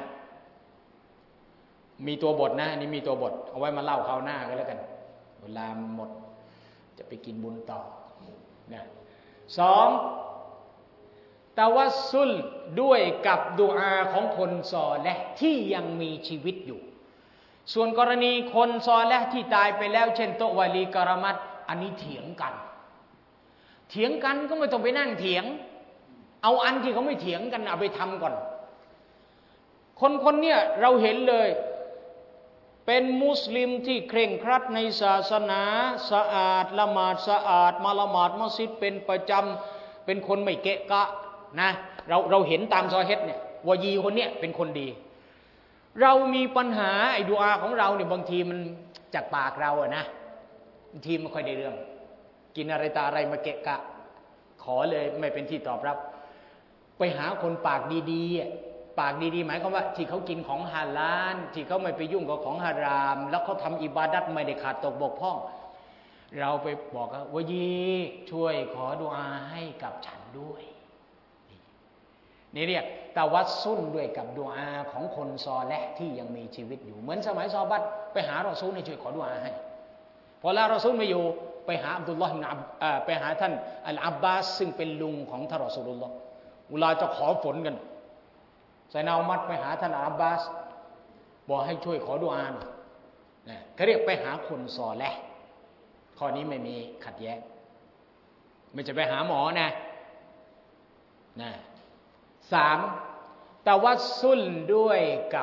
มีตัวบทนะนี่มีตัวบทเอาไว้มาเล่าคราวหน้าก็แล้วกันเวลาหมดจะไปกินบุญต่อนะสองตะวัสซุลด้วยกับดุอาของคนซอลิห์ที่ยังมีชีวิตอยู่ส่วนกรณีคนซอลิห์ที่ตายไปแล้วเช่นโตวาลีกะรามัตอันนี้เถียงกันเถียงกันก็ไม่ต้องไปนั่งเถียงเอาอันที่เขาไม่เถียงกันเอาไปทำก่อนคนคนเนี้ยเราเห็นเลยเป็นมุสลิมที่เคร่งครัดในศาสนาสะอาดละหมาดสะอาดมาละหมาดมัสยิดเป็นประจำเป็นคนไม่เกะกะนะเราเราเห็นตามซอฮีฮ์เนี่ยวะยีคนเนี้ยเป็นคนดีเรามีปัญหาไอ้ดุอาของเราเนี่ยบางทีมันจากปากเราอะนะบางทีไม่ค่อยได้เรื่องกินอะไรตาอะไรมาเกะกะขอเลยไม่เป็นที่ตอบรับไปหาคนปากดีๆปากดีๆหมายความว่าที่เขากินของฮาลาลที่เขาไม่ไปยุ่งกับของฮารามแล้วเขาทำอิบาดัตไม่ได้ขาดตกบกพร่องเราไปบอกว่ายีช่วยขอดุอาให้กับฉันด้วยนี่เรียกตะวัสซุลด้วยกับดุอาของคนซอลิห์ที่ยังมีชีวิตอยู่เหมือนสมัยซอฮาบะห์ไปหารอซูลให้ช่วยขอดุอาให้พอลารอซูลไม่อยู่ไปหาอับดุลลอฮ์อิบนุอับอ่าไปหาท่านอัลอับบาสซึ่งเป็นลุงของท่านรอซูลุลลอฮ์เวลาจะขอฝนกันไซนาอุมัรไปหาท่านอับบาสบอกให้ช่วยขอดุอาหน่อยนะเขาเรียกไปหาคนซอลิห์ข้อนี้ไม่มีขัดแย้งไม่จะไปหาหมอนะนะสามตะวัสซุลด้วยกับ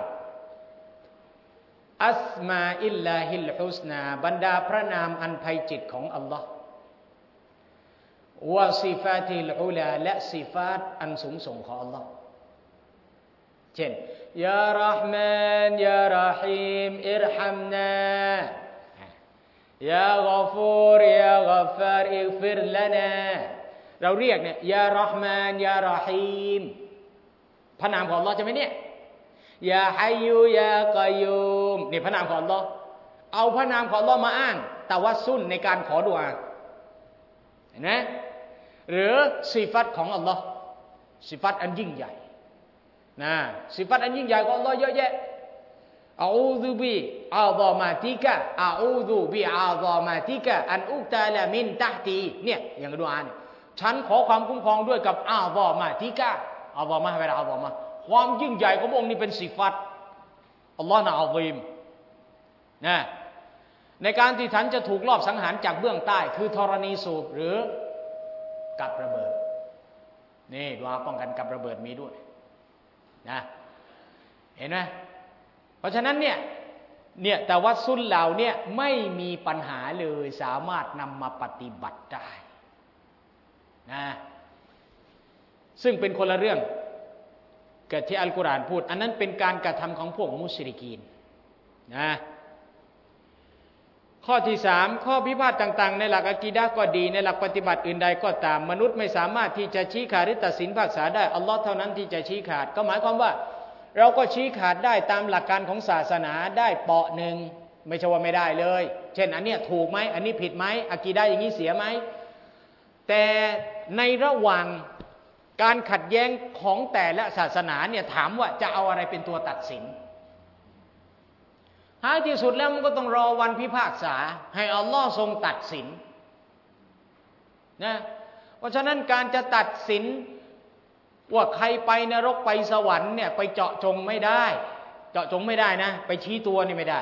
อัสมาอิลลาฮิลฮุสนาบรรดาพระนามอันไพจิตของอัลลอฮ์วะซิฟาติลอุลาและซิฟาตอันสูงส่งของอัลลอฮ์เช่นยาเราะห์มานยาเราะฮีมอิรฮัมนายาฆอฟูรยาฆอฟาร์อิฆฟิรลานาเราเรียกเนี่ยยาเราะห์มานยาเราะฮีมพระนามของอัลลอฮ์ใช่ไหมเนี่ยยาฮัยยูยากอยยูมนี่พระนามของอัลลอฮ์เอาพระนามของอัลลอฮ์มาอ้างตะวัสซุลในการขอดุอาเห็นไหมหรือสิฟัตของอัลลอฮ์สิฟัตอันยิ่งใหญ่นะสิฟัตอันยิ่งใหญ่ของอัลลอฮ์เยอะแยะอาอูซุบิอาซอมาติกะอาอูซุบิอาซอมาติกะอันอุกตาลามินตะตีเนี่ยอย่างดุอาเนี่ยฉันขอความคุ้มครองด้วยกับอาซอมาติกะอาซอมาเวลาอาซอมาความยิ่งใหญ่ของพระองค์นี่เป็นสิฟัตอัลลอฮ์นะอัลซีมนะในการที่ฉันจะถูกลอบสังหารจากเบื้องใต้คือธรณีสูบหรือกับระเบิดนี่ดุอาป้องกันกับระเบิดมีด้วยนะเห็นไหมเพราะฉะนั้นเนี่ยเนี่ยแต่ว่าซุลเหล่าเนี่ยไม่มีปัญหาเลยสามารถนำมาปฏิบัติได้นะซึ่งเป็นคนละเรื่องกับที่อัลกุรอานพูดอันนั้นเป็นการกระทำของพวกมุชริกีนนะข้อที่สามข้อพิพาทต่างๆในหลักอะกีดะห์ก็ดีในหลักปฏิบัติอื่นใดก็ตามมนุษย์ไม่สามารถที่จะชี้ขาดหรือตัดสินพากษาได้อัลลอฮ์เท่านั้นที่จะชี้ขาดก็หมายความว่าเราก็ชี้ขาดได้ตามหลักการของศาสนาได้เปาะหนึ่งไม่ใช่ว่าไม่ได้เลยเช่นอันเนี้ยถูกไหมอันนี้ผิดไหมอะกีดะห์อย่างนี้เสียไหมแต่ในระหว่างการขัดแย้งของแต่ละศาสนาเนี่ยถามว่าจะเอาอะไรเป็นตัวตัดสินท้ายที่สุดแล้วมันก็ต้องรอวันพิพากษาให้อัลลอฮ์ทรงตัดสินนะเพราะฉะนั้นการจะตัดสินว่าใครไปนรกไปสวรรค์เนี่ยไปเจาะจงไม่ได้เจาะจงไม่ได้นะไปชี้ตัวนี่ไม่ได้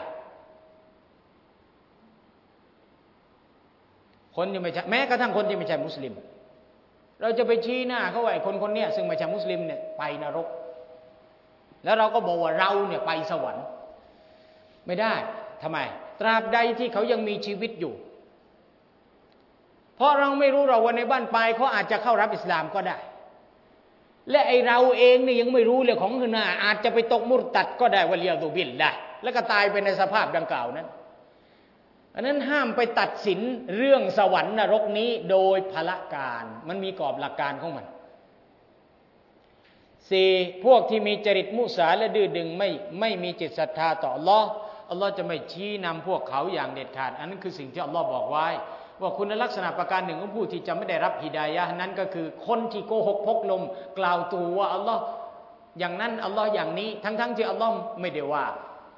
คนที่ไม่ใช่แม้กระทั่งคนที่ไม่ใช่มุสลิมเราจะไปชี้หน้าเขาว่าไอ้คนคนนี้ซึ่งไม่ใช่มุสลิมเนี่ยไปนรกแล้วเราก็บอกว่าเราเนี่ยไปสวรรค์ไม่ได้ทำไมตราบใดที่เขายังมีชีวิตอยู่เพราะเราไม่รู้เราวันในบ้านปลายเขาอาจจะเข้ารับอิสลามก็ได้และไอเราเองนี่ยังไม่รู้เรื่องของข้างหน้าอาจจะไปตกมุรตัดก็ได้วะลียาซุบิลละแล้วก็ตายไปในสภาพดังกล่าวนั้นอันนั้นห้ามไปตัดสินเรื่องสวรรค์นรกนี้โดยพละการมันมีกรอบหลักการของมันสี่พวกที่มีจริตมุสาและดื้อดึงไม่ไม่มีจิตศรัทธาต่ออัลลอฮ์อัลลอฮ์จะไม่ชี้นำพวกเขาอย่างเด็ดขาดอันนั้นคือสิ่งที่อัลลอฮ์บอกไว้ว่าคุณลักษณะประการหนึ่งของผู้ที่จะไม่ได้รับฮิดายะห์นั้นก็คือคนที่โกหกพกลมกล่าวตัวว่าอัลลอฮ์อย่างนั้นอัลลอฮ์อย่างนี้ทั้งๆ ท, ที่อัลลอฮ์ไม่ได้ว่า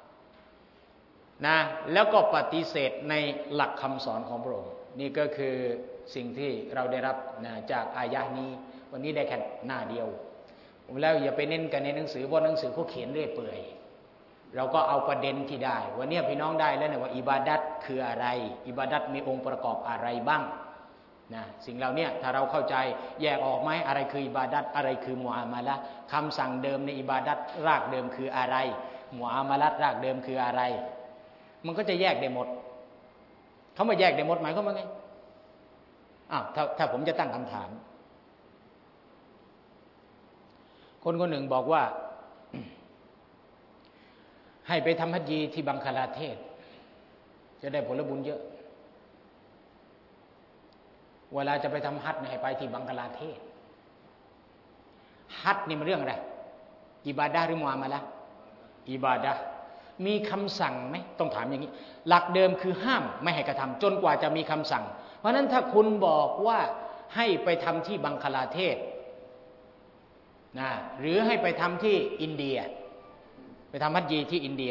นะแล้วก็ปฏิเสธในหลักคำสอนของพระองค์นี่ก็คือสิ่งที่เราได้รับนะจากอายะห์นี้วันนี้ได้แค่หน้าเดียวแล้วอย่าไปเน้นกันในหนังสือเพราะหนังสือเขาเขียนเรื่อยเปื่อยเราก็เอาประเด็นที่ได้วันนี้พี่น้องได้แล้วนะว่าอิบาดัตคืออะไรอิบาดัตมีองค์ประกอบอะไรบ้างนะสิ่งเหล่านี้ถ้าเราเข้าใจแยกออกไหมอะไรคืออิบาดัตอะไรคือมุอามาละห์คำสั่งเดิมในอิบาดัตรากเดิมคืออะไรมุอามาละห์รากเดิมคืออะไรมันก็จะแยกได้หมดเขามาแยกได้หมดหมายความว่าไงอ้าวถ้าถ้าผมจะตั้งคำถามคนคนหนึ่งบอกว่า ให้ไปทำฮัจญีที่บังคลาเทศจะได้ผลบุญเยอะเวลาจะไปทำฮัจญ์ให้ไปที่บังคลาเทศฮัจญ์นี่มันเรื่องอะไรอิบาดะห์หรือมุอามาละห์อิบาดะห์มีคำสั่งไหมต้องถามอย่างนี้หลักเดิมคือห้ามไม่ให้กระทำจนกว่าจะมีคำสั่งเพราะฉะนั้นถ้าคุณบอกว่าให้ไปทำที่บังคลาเทศนะหรือให้ไปทำที่อินเดียไปทำฮัจญีที่อินเดีย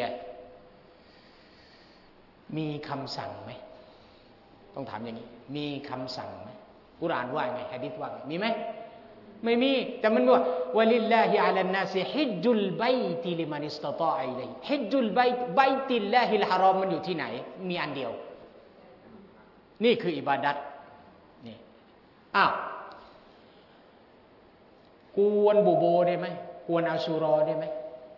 มีคำสั่งไหมต้องถามอย่างนี้มีคำสั่งไหมกุรอานว่าไงหะดีษว่าไงมีไหมไม่มีแต่มันว่าวะลิลลาฮิอะลันนาซิฮิจจุลบัยติลิมันอิสตะฏออะอิลัยฮิฮิจจุลบัยตบัยติลลาฮิลฮารอมมันอยู่ที่ไหนมีอันเดียวนี่คืออิบาดัตนี่อ้าวกวนบูโบได้ไหมกวนอาชูรอได้ไหม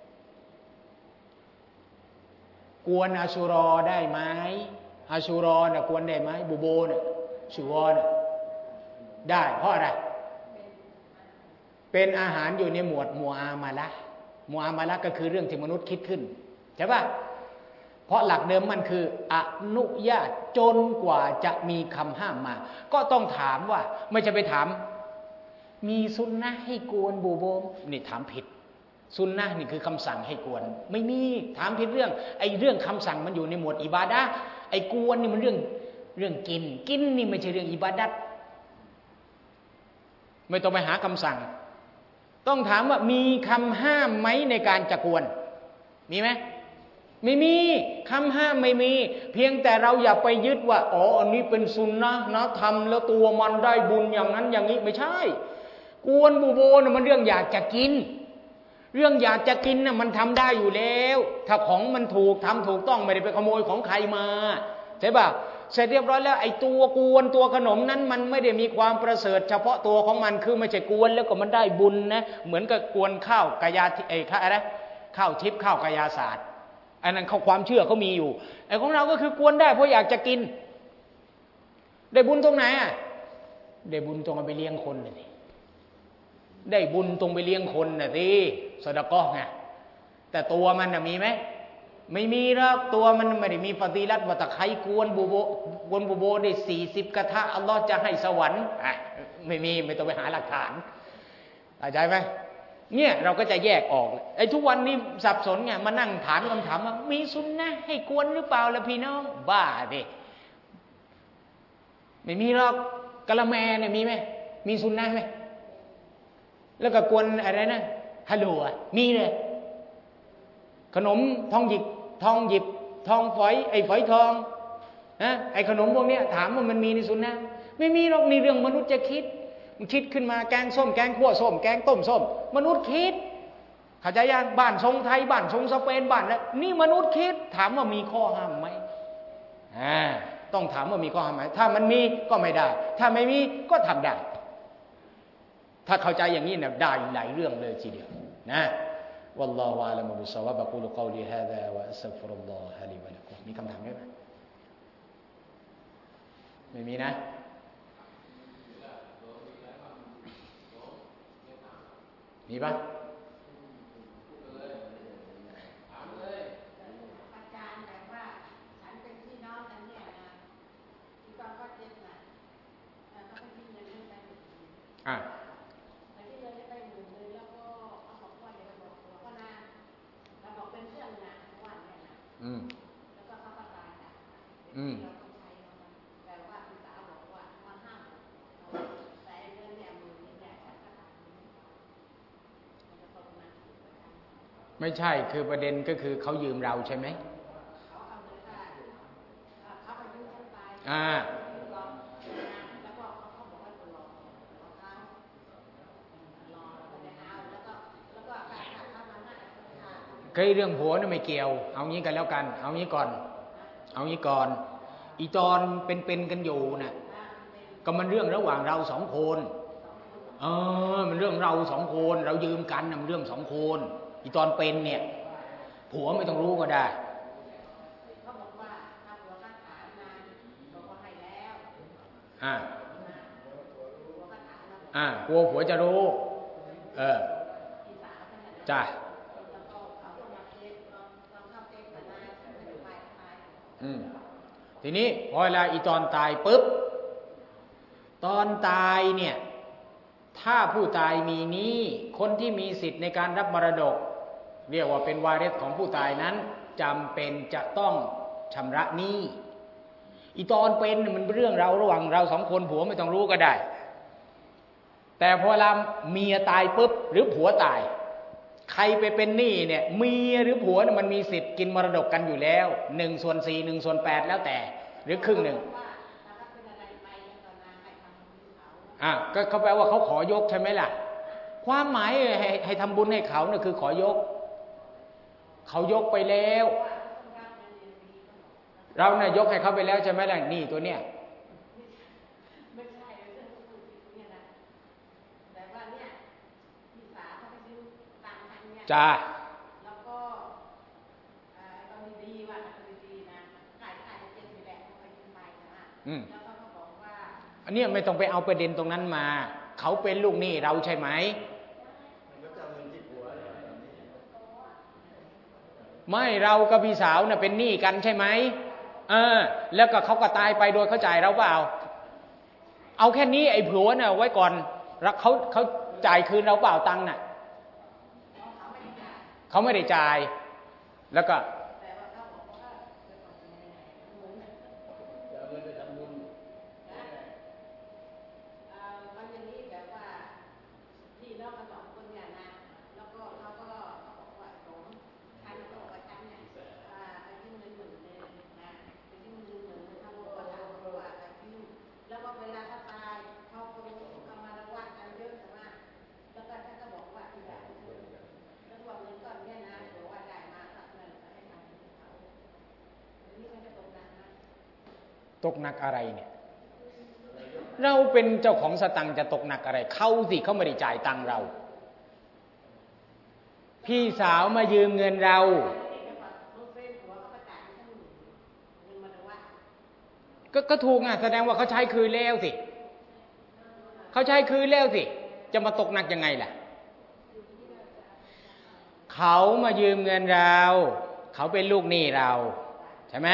กวนอาชูรอได้ไหมอาชูรอน่ะกวนได้ไหมบูโบน่ะชูรอน่ะได้เพราะอะไรเป็นอาหารอยู่ในหมวดมุอามาละห์มุอามาละห์ก็คือเรื่องที่มนุษย์คิดขึ้นใช่ป่ะเพราะหลักเดิมมันคืออนุญาตจนกว่าจะมีคำห้ามมาก็ต้องถามว่าไม่จะไปถามมีซุนนะห์ให้กวนบูโบนี่ถามผิดซุนนะห์นี่คือคำสั่งให้กวนไม่มีถามผิดเรื่องไอ้เรื่องคำสั่งมันอยู่ในหมวดอิบาดะห์ไอ้กวนนี่มันเรื่องเรื่องกินกินนี่ไม่ใช่เรื่องอิบาดัตไม่ต้องไปหาคำสั่งต้องถามว่ามีคำห้ามไหมในการจะกวนมีไหมไม่มีคำห้ามไม่มีเพียงแต่เราอย่าไปยึดว่าอ๋ออันนี้เป็นซุนนะห์นะทำแล้วตัวมันได้บุญอย่างนั้นอย่างนี้ไม่ใช่กวนบูโบน่ะมันเรื่องอยากจะกินเรื่องอยากจะกินน่ะมันทำได้อยู่แล้วถ้าของมันถูกทำถูกต้องไม่ได้ไปขโมยของใครมาใช่ป่ะเสร็จเรียบร้อยแล้วไอ้ตัวกวนตัวขนมนั้นมันไม่ได้มีความประเสริฐเฉพาะตัวของมันคือไม่ใช่กวนแล้วก็มันได้บุญนะเหมือนกับกวนข้าวกายาไอ้ข้าวอะไรข้าวทิพย์ข้าวกายาศาสตร์อันนั้นเขาความเชื่อเขามีอยู่ไอ้ของเราก็คือกวนได้เพราะอยากจะกินได้บุญตรงไหนอ่ะได้บุญตรงเอาไปเลี้ยงคนน่ะสิได้บุญตรงไปเลี้ยงคนน่ะสิซอดาเกาะห์ไงแต่ตัวมันน่ะมีไหมไม่มีหรอกตัวมันไม่ได้มีฟาดีลัตว่าตะไคร้กวนบูโบกวนบูโบได้สี่สิบกระทะอัลลอฮ์จะให้สวรรค์อ่ะไม่มีไม่ต้องไปหาหลักฐานเข้าใจไหมเนี่ยเราก็จะแยกออกไอ้ทุกวันนี้สับสนไงมานั่งถามคำถามว่ามีซุนนะห์ให้กวนหรือเปล่าล่ะพี่น้องบ้าดิไม่มีหรอกกะละแมเนี่ยมีไหมมีซุนนะห์ไหมแล้วก็กวนอะไรนะฮัลโหลอ่ะมีเลยขนมทองหยิบทองหยิบทองฝอยไอ้ฝอยทองนะไอ้ขนมพวกนี้ถามว่ามันมีในซุนนะห์ไม่มีหรอกนี่เรื่องมนุษย์จะคิดมันคิดขึ้นมาแกงส้มแกงขั่วส้มแกงต้มส้มมนุษย์คิดเข้าใจยังบ้านทรงไทยบ้านทรงสเปนบ้านแล้วนี่มนุษย์คิดถามว่ามีข้อห้ามไหมอ่าต้องถามว่ามีข้อห้ามไหมถ้ามันมีก็ไม่ได้ถ้าไม่มีก็ทำได้ถ้าเข้าใจอย่างนี้เนี่ยได้หลายเรื่องเลยทีเดียวนะ والله أعلم بالصواب أقول قولي هذا وأستغفر الله لي ولكم มีคำถามไหมไม่มีนะมีปะอาจารย์แบบว่าฉันเป็นพี่น้องกันเนี่ยนะที่บ้านก็เจ็บหนักแล้วก็ให้พี่เงินให้ไปหนึ่งหมื่นอ่ะให้พี่เงินให้ไปหนึ่งหมื่นแล้วก็เอาอืมเราต้องใช้แต่ว่าพี่สาวบอกว่ามาห้ามแต่เงินเนี่ยมือนี่แหละฉันก็ทำมันจะตกหนักอยู่ประจำไม่ใช่คือประเด็นก็คือเขายืมเราใช่ไหมเขาเอาเงินค่าเขาไปยืมฉันไปอ่าแล้วก็เขาบอกว่าจะรอรอเขารอแล้วก็จะเอาแล้วก็แล้วก็การขาดค่ามันน่าจะขาดเคยเรื่องผัวนี่ไม่เกี่ยวเอางี้กันแล้วกันเอางี้ก่อนเอางี้ก่อนอีตอนเป็นๆกันอยู่น่ะก็มันเรื่องระหว่างเราสองคนเออมันเรื่องเราสองคนเรายืมกันมันเรื่องสองคนอีตอนเป็นเนี่ยผัวไม่ต้องรู้ก็ได้เขาบอกว่าถ้าผัวก็ถามนานบอกว่าให้แล้วอ่าผัวก็ถามแล้วอ่ากลัวผัวจะรู้เออจ้ะอืมทีนี้พอเวลาอีตอนตายปุ๊บตอนตายเนี่ยถ้าผู้ตายมีหนี้คนที่มีสิทธิ์ในการรับมรดกเรียกว่าเป็นวาริสของผู้ตายนั้นจำเป็นจะต้องชำระหนี้อีตอนเป็นมันเป็นเรื่องเราระหว่างเราสองคนผัวไม่ต้องรู้ก็ได้แต่พอเวลาเมียตายปุ๊บหรือผัวตายใครไปเป็นหนี้เนี่ยเมียหรือผัวเนี่ยมันมีสิทธิ์กินมรดกกันอยู่แล้วหนึ่งส่วนสี่หนึ่งส่วนแปดแล้วแต่หรือครึ่งหนึ่งอ่ะก็เขาแปลว่าเขาขอยกใช่ไหมล่ะความหมายให้ให้ทำบุญให้เขาเนี่ยคือขอยกเขายกไปแล้วเราเนี่ยยกให้เขาไปแล้วใช่ไหมล่ะนี่ตัวเนี้ยไม่ใช่เรื่องพูดเนี่ยนะแต่ว่าเนี่ยพี่สาวเขาไปซื้อตามทางเนี่ยจ้าแล้วก็ตอนดีๆว่าตอนดีๆนะขายขายเจ็ดสิบแปดเขาไปยืมไปนะแล้วเขาก็บอกว่าอันนี้ไม่ต้องไปเอาประเด็นตรงนั้นมาเขาเป็นลูกหนี้เราใช่ไหมไม่เรากับพี่สาวน่ะเป็นหนี้กันใช่ไหมเออแล้วก็เขาก็ตายไปโดยเขาจ่ายเราเปล่าเอาแค่นี้ไอ้ผัวน่ะไว้ก่อนแล้วเขาเขาจ่ายคืนเราเปล่าตังค์น่ะเขาไม่ได้จ่ายแล้วก็ตกหนักอะไรเนี่ยเราเป็นเจ้าของสตังค์จะตกหนักอะไรเขาสิเขาไม่ได้จ่ายตังค์เราพี่สาวมายืมเงินเราก็ก็ถูกอ่ะแสดงว่าเขาใช้คืนแล้วสิเขาใช้คืนแล้วสิจะมาตกหนักยังไงล่ะเขามายืมเงินเราเขาเป็นลูกหนี้เราใช่ไหม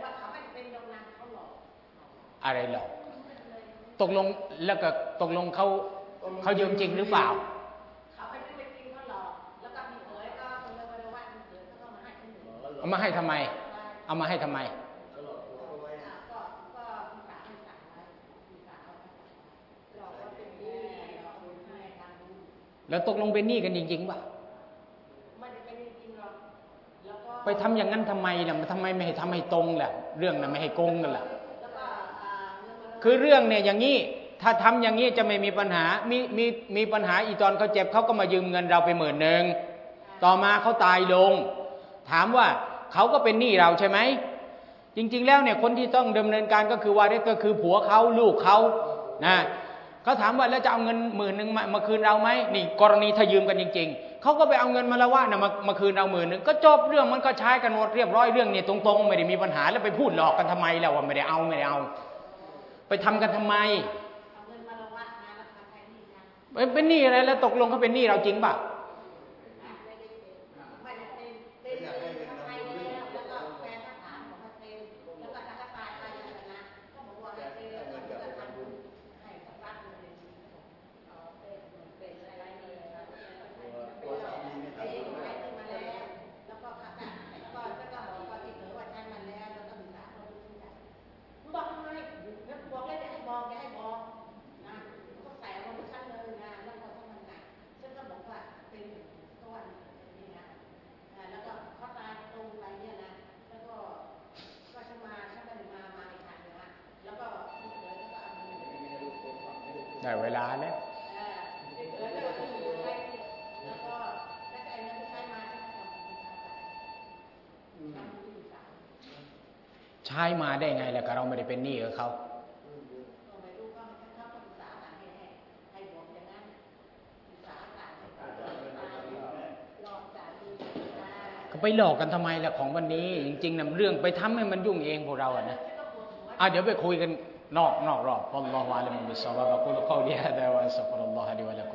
อะไรหรอกตกลงแล้วก็ตกลงเขาเขายืมจริงหรือเปล่าเขาไปยืมจริงเขาหลอกแล้วก็มีเผยก็คนเลยว่าว่าเผยเขาก็มาให้คนอื่นเอามาให้ทำไมเอามาให้ทำไมก็ก็พี่สาวให้สั่งไว้พี่สาวหลอกว่าเป็นหนี้หลอกคนให้ทำบุญแล้วตกลงเป็นหนี้กันจริงๆป่ะไม่ได้เป็นจริงหรอกแล้วก็ไปทำอย่างนั้นทำไมล่ะทำไมไม่ให้ทำให้ตรงล่ะเรื่องน่ะไม่ให้โกงกันล่ะคือเรื่องเนี่ยอย่างนี้ถ้าทำอย่างนี้จะไม่มีปัญหามีมีมีปัญหาอีตอนเขาเจ็บเขาก็มายืมเงินเราไปหมื่นหนึ่งต่อมาเขาตายลงถามว่าเขาก็เป็นหนี้เราใช่ไหมจริงๆแล้วเนี่ยคนที่ต้องดำเนินการก็คือวาริสก็คือผัวเขาลูกเขานะเขาถามว่าแล้วจะเอาเงินหมื่นหนึ่งมามาคืนเราไหมนี่กรณีถ้ายืมกันจริงๆเขาก็ไปเอาเงินมาละว่านะมามาคืนเราหมื่นหนึ่งก็จบเรื่องมันก็ใช้กันหมดเรียบร้อยเรื่องเนี่ยตรงๆไม่ได้มีปัญหาแล้วไปพูดหลอกกันทำไมแล้วว่าไม่ได้เอาไม่ได้เอาไปทำกันทำไมเอาเงินมาละว่านะแล้วทำใครหนี้นะเป็นหนี้อะไรแล้วตกลงเขาเป็นหนี้เราจริงป่ะไม่ได้เป็นเป็นหนี้เขาไปแล้วแล้วก็แฟนเขาถามบอกว่าเป็นแล้วก็ถ้าเขาตายไปอย่างนั้นนะก็บอกว่าให้เป็นแล้วก็ทำบุญให้กับวัดเลยเอาเป็นเป็นอะไรนี่ครับเป็นอะไรเป็นอะไรขึ้นมาแล้วแล้วก็แล้วก็แล้วก็บอกว่าที่เผยว่าใช้มันแล้วแล้วก็มีสารเขารู้จักได้เวลาแล้วใช้มาได้ไงล่ะก็เราไม่ได้เป็นหนี้กับเขาก็ไปหลอกกันทำไมล่ะของวันนี้จริงๆนะเรื่องไปทำให้มันยุ่งเองพวกเราอ่ะนะอ่ะเดี๋ยวไปคุยกันนอกนอกรอบวัลลอฮุอะลัมบิศอวาบะกุลกอลีฮาดา วะอัสตัฆฟิรุลลอฮะลิวะลักุม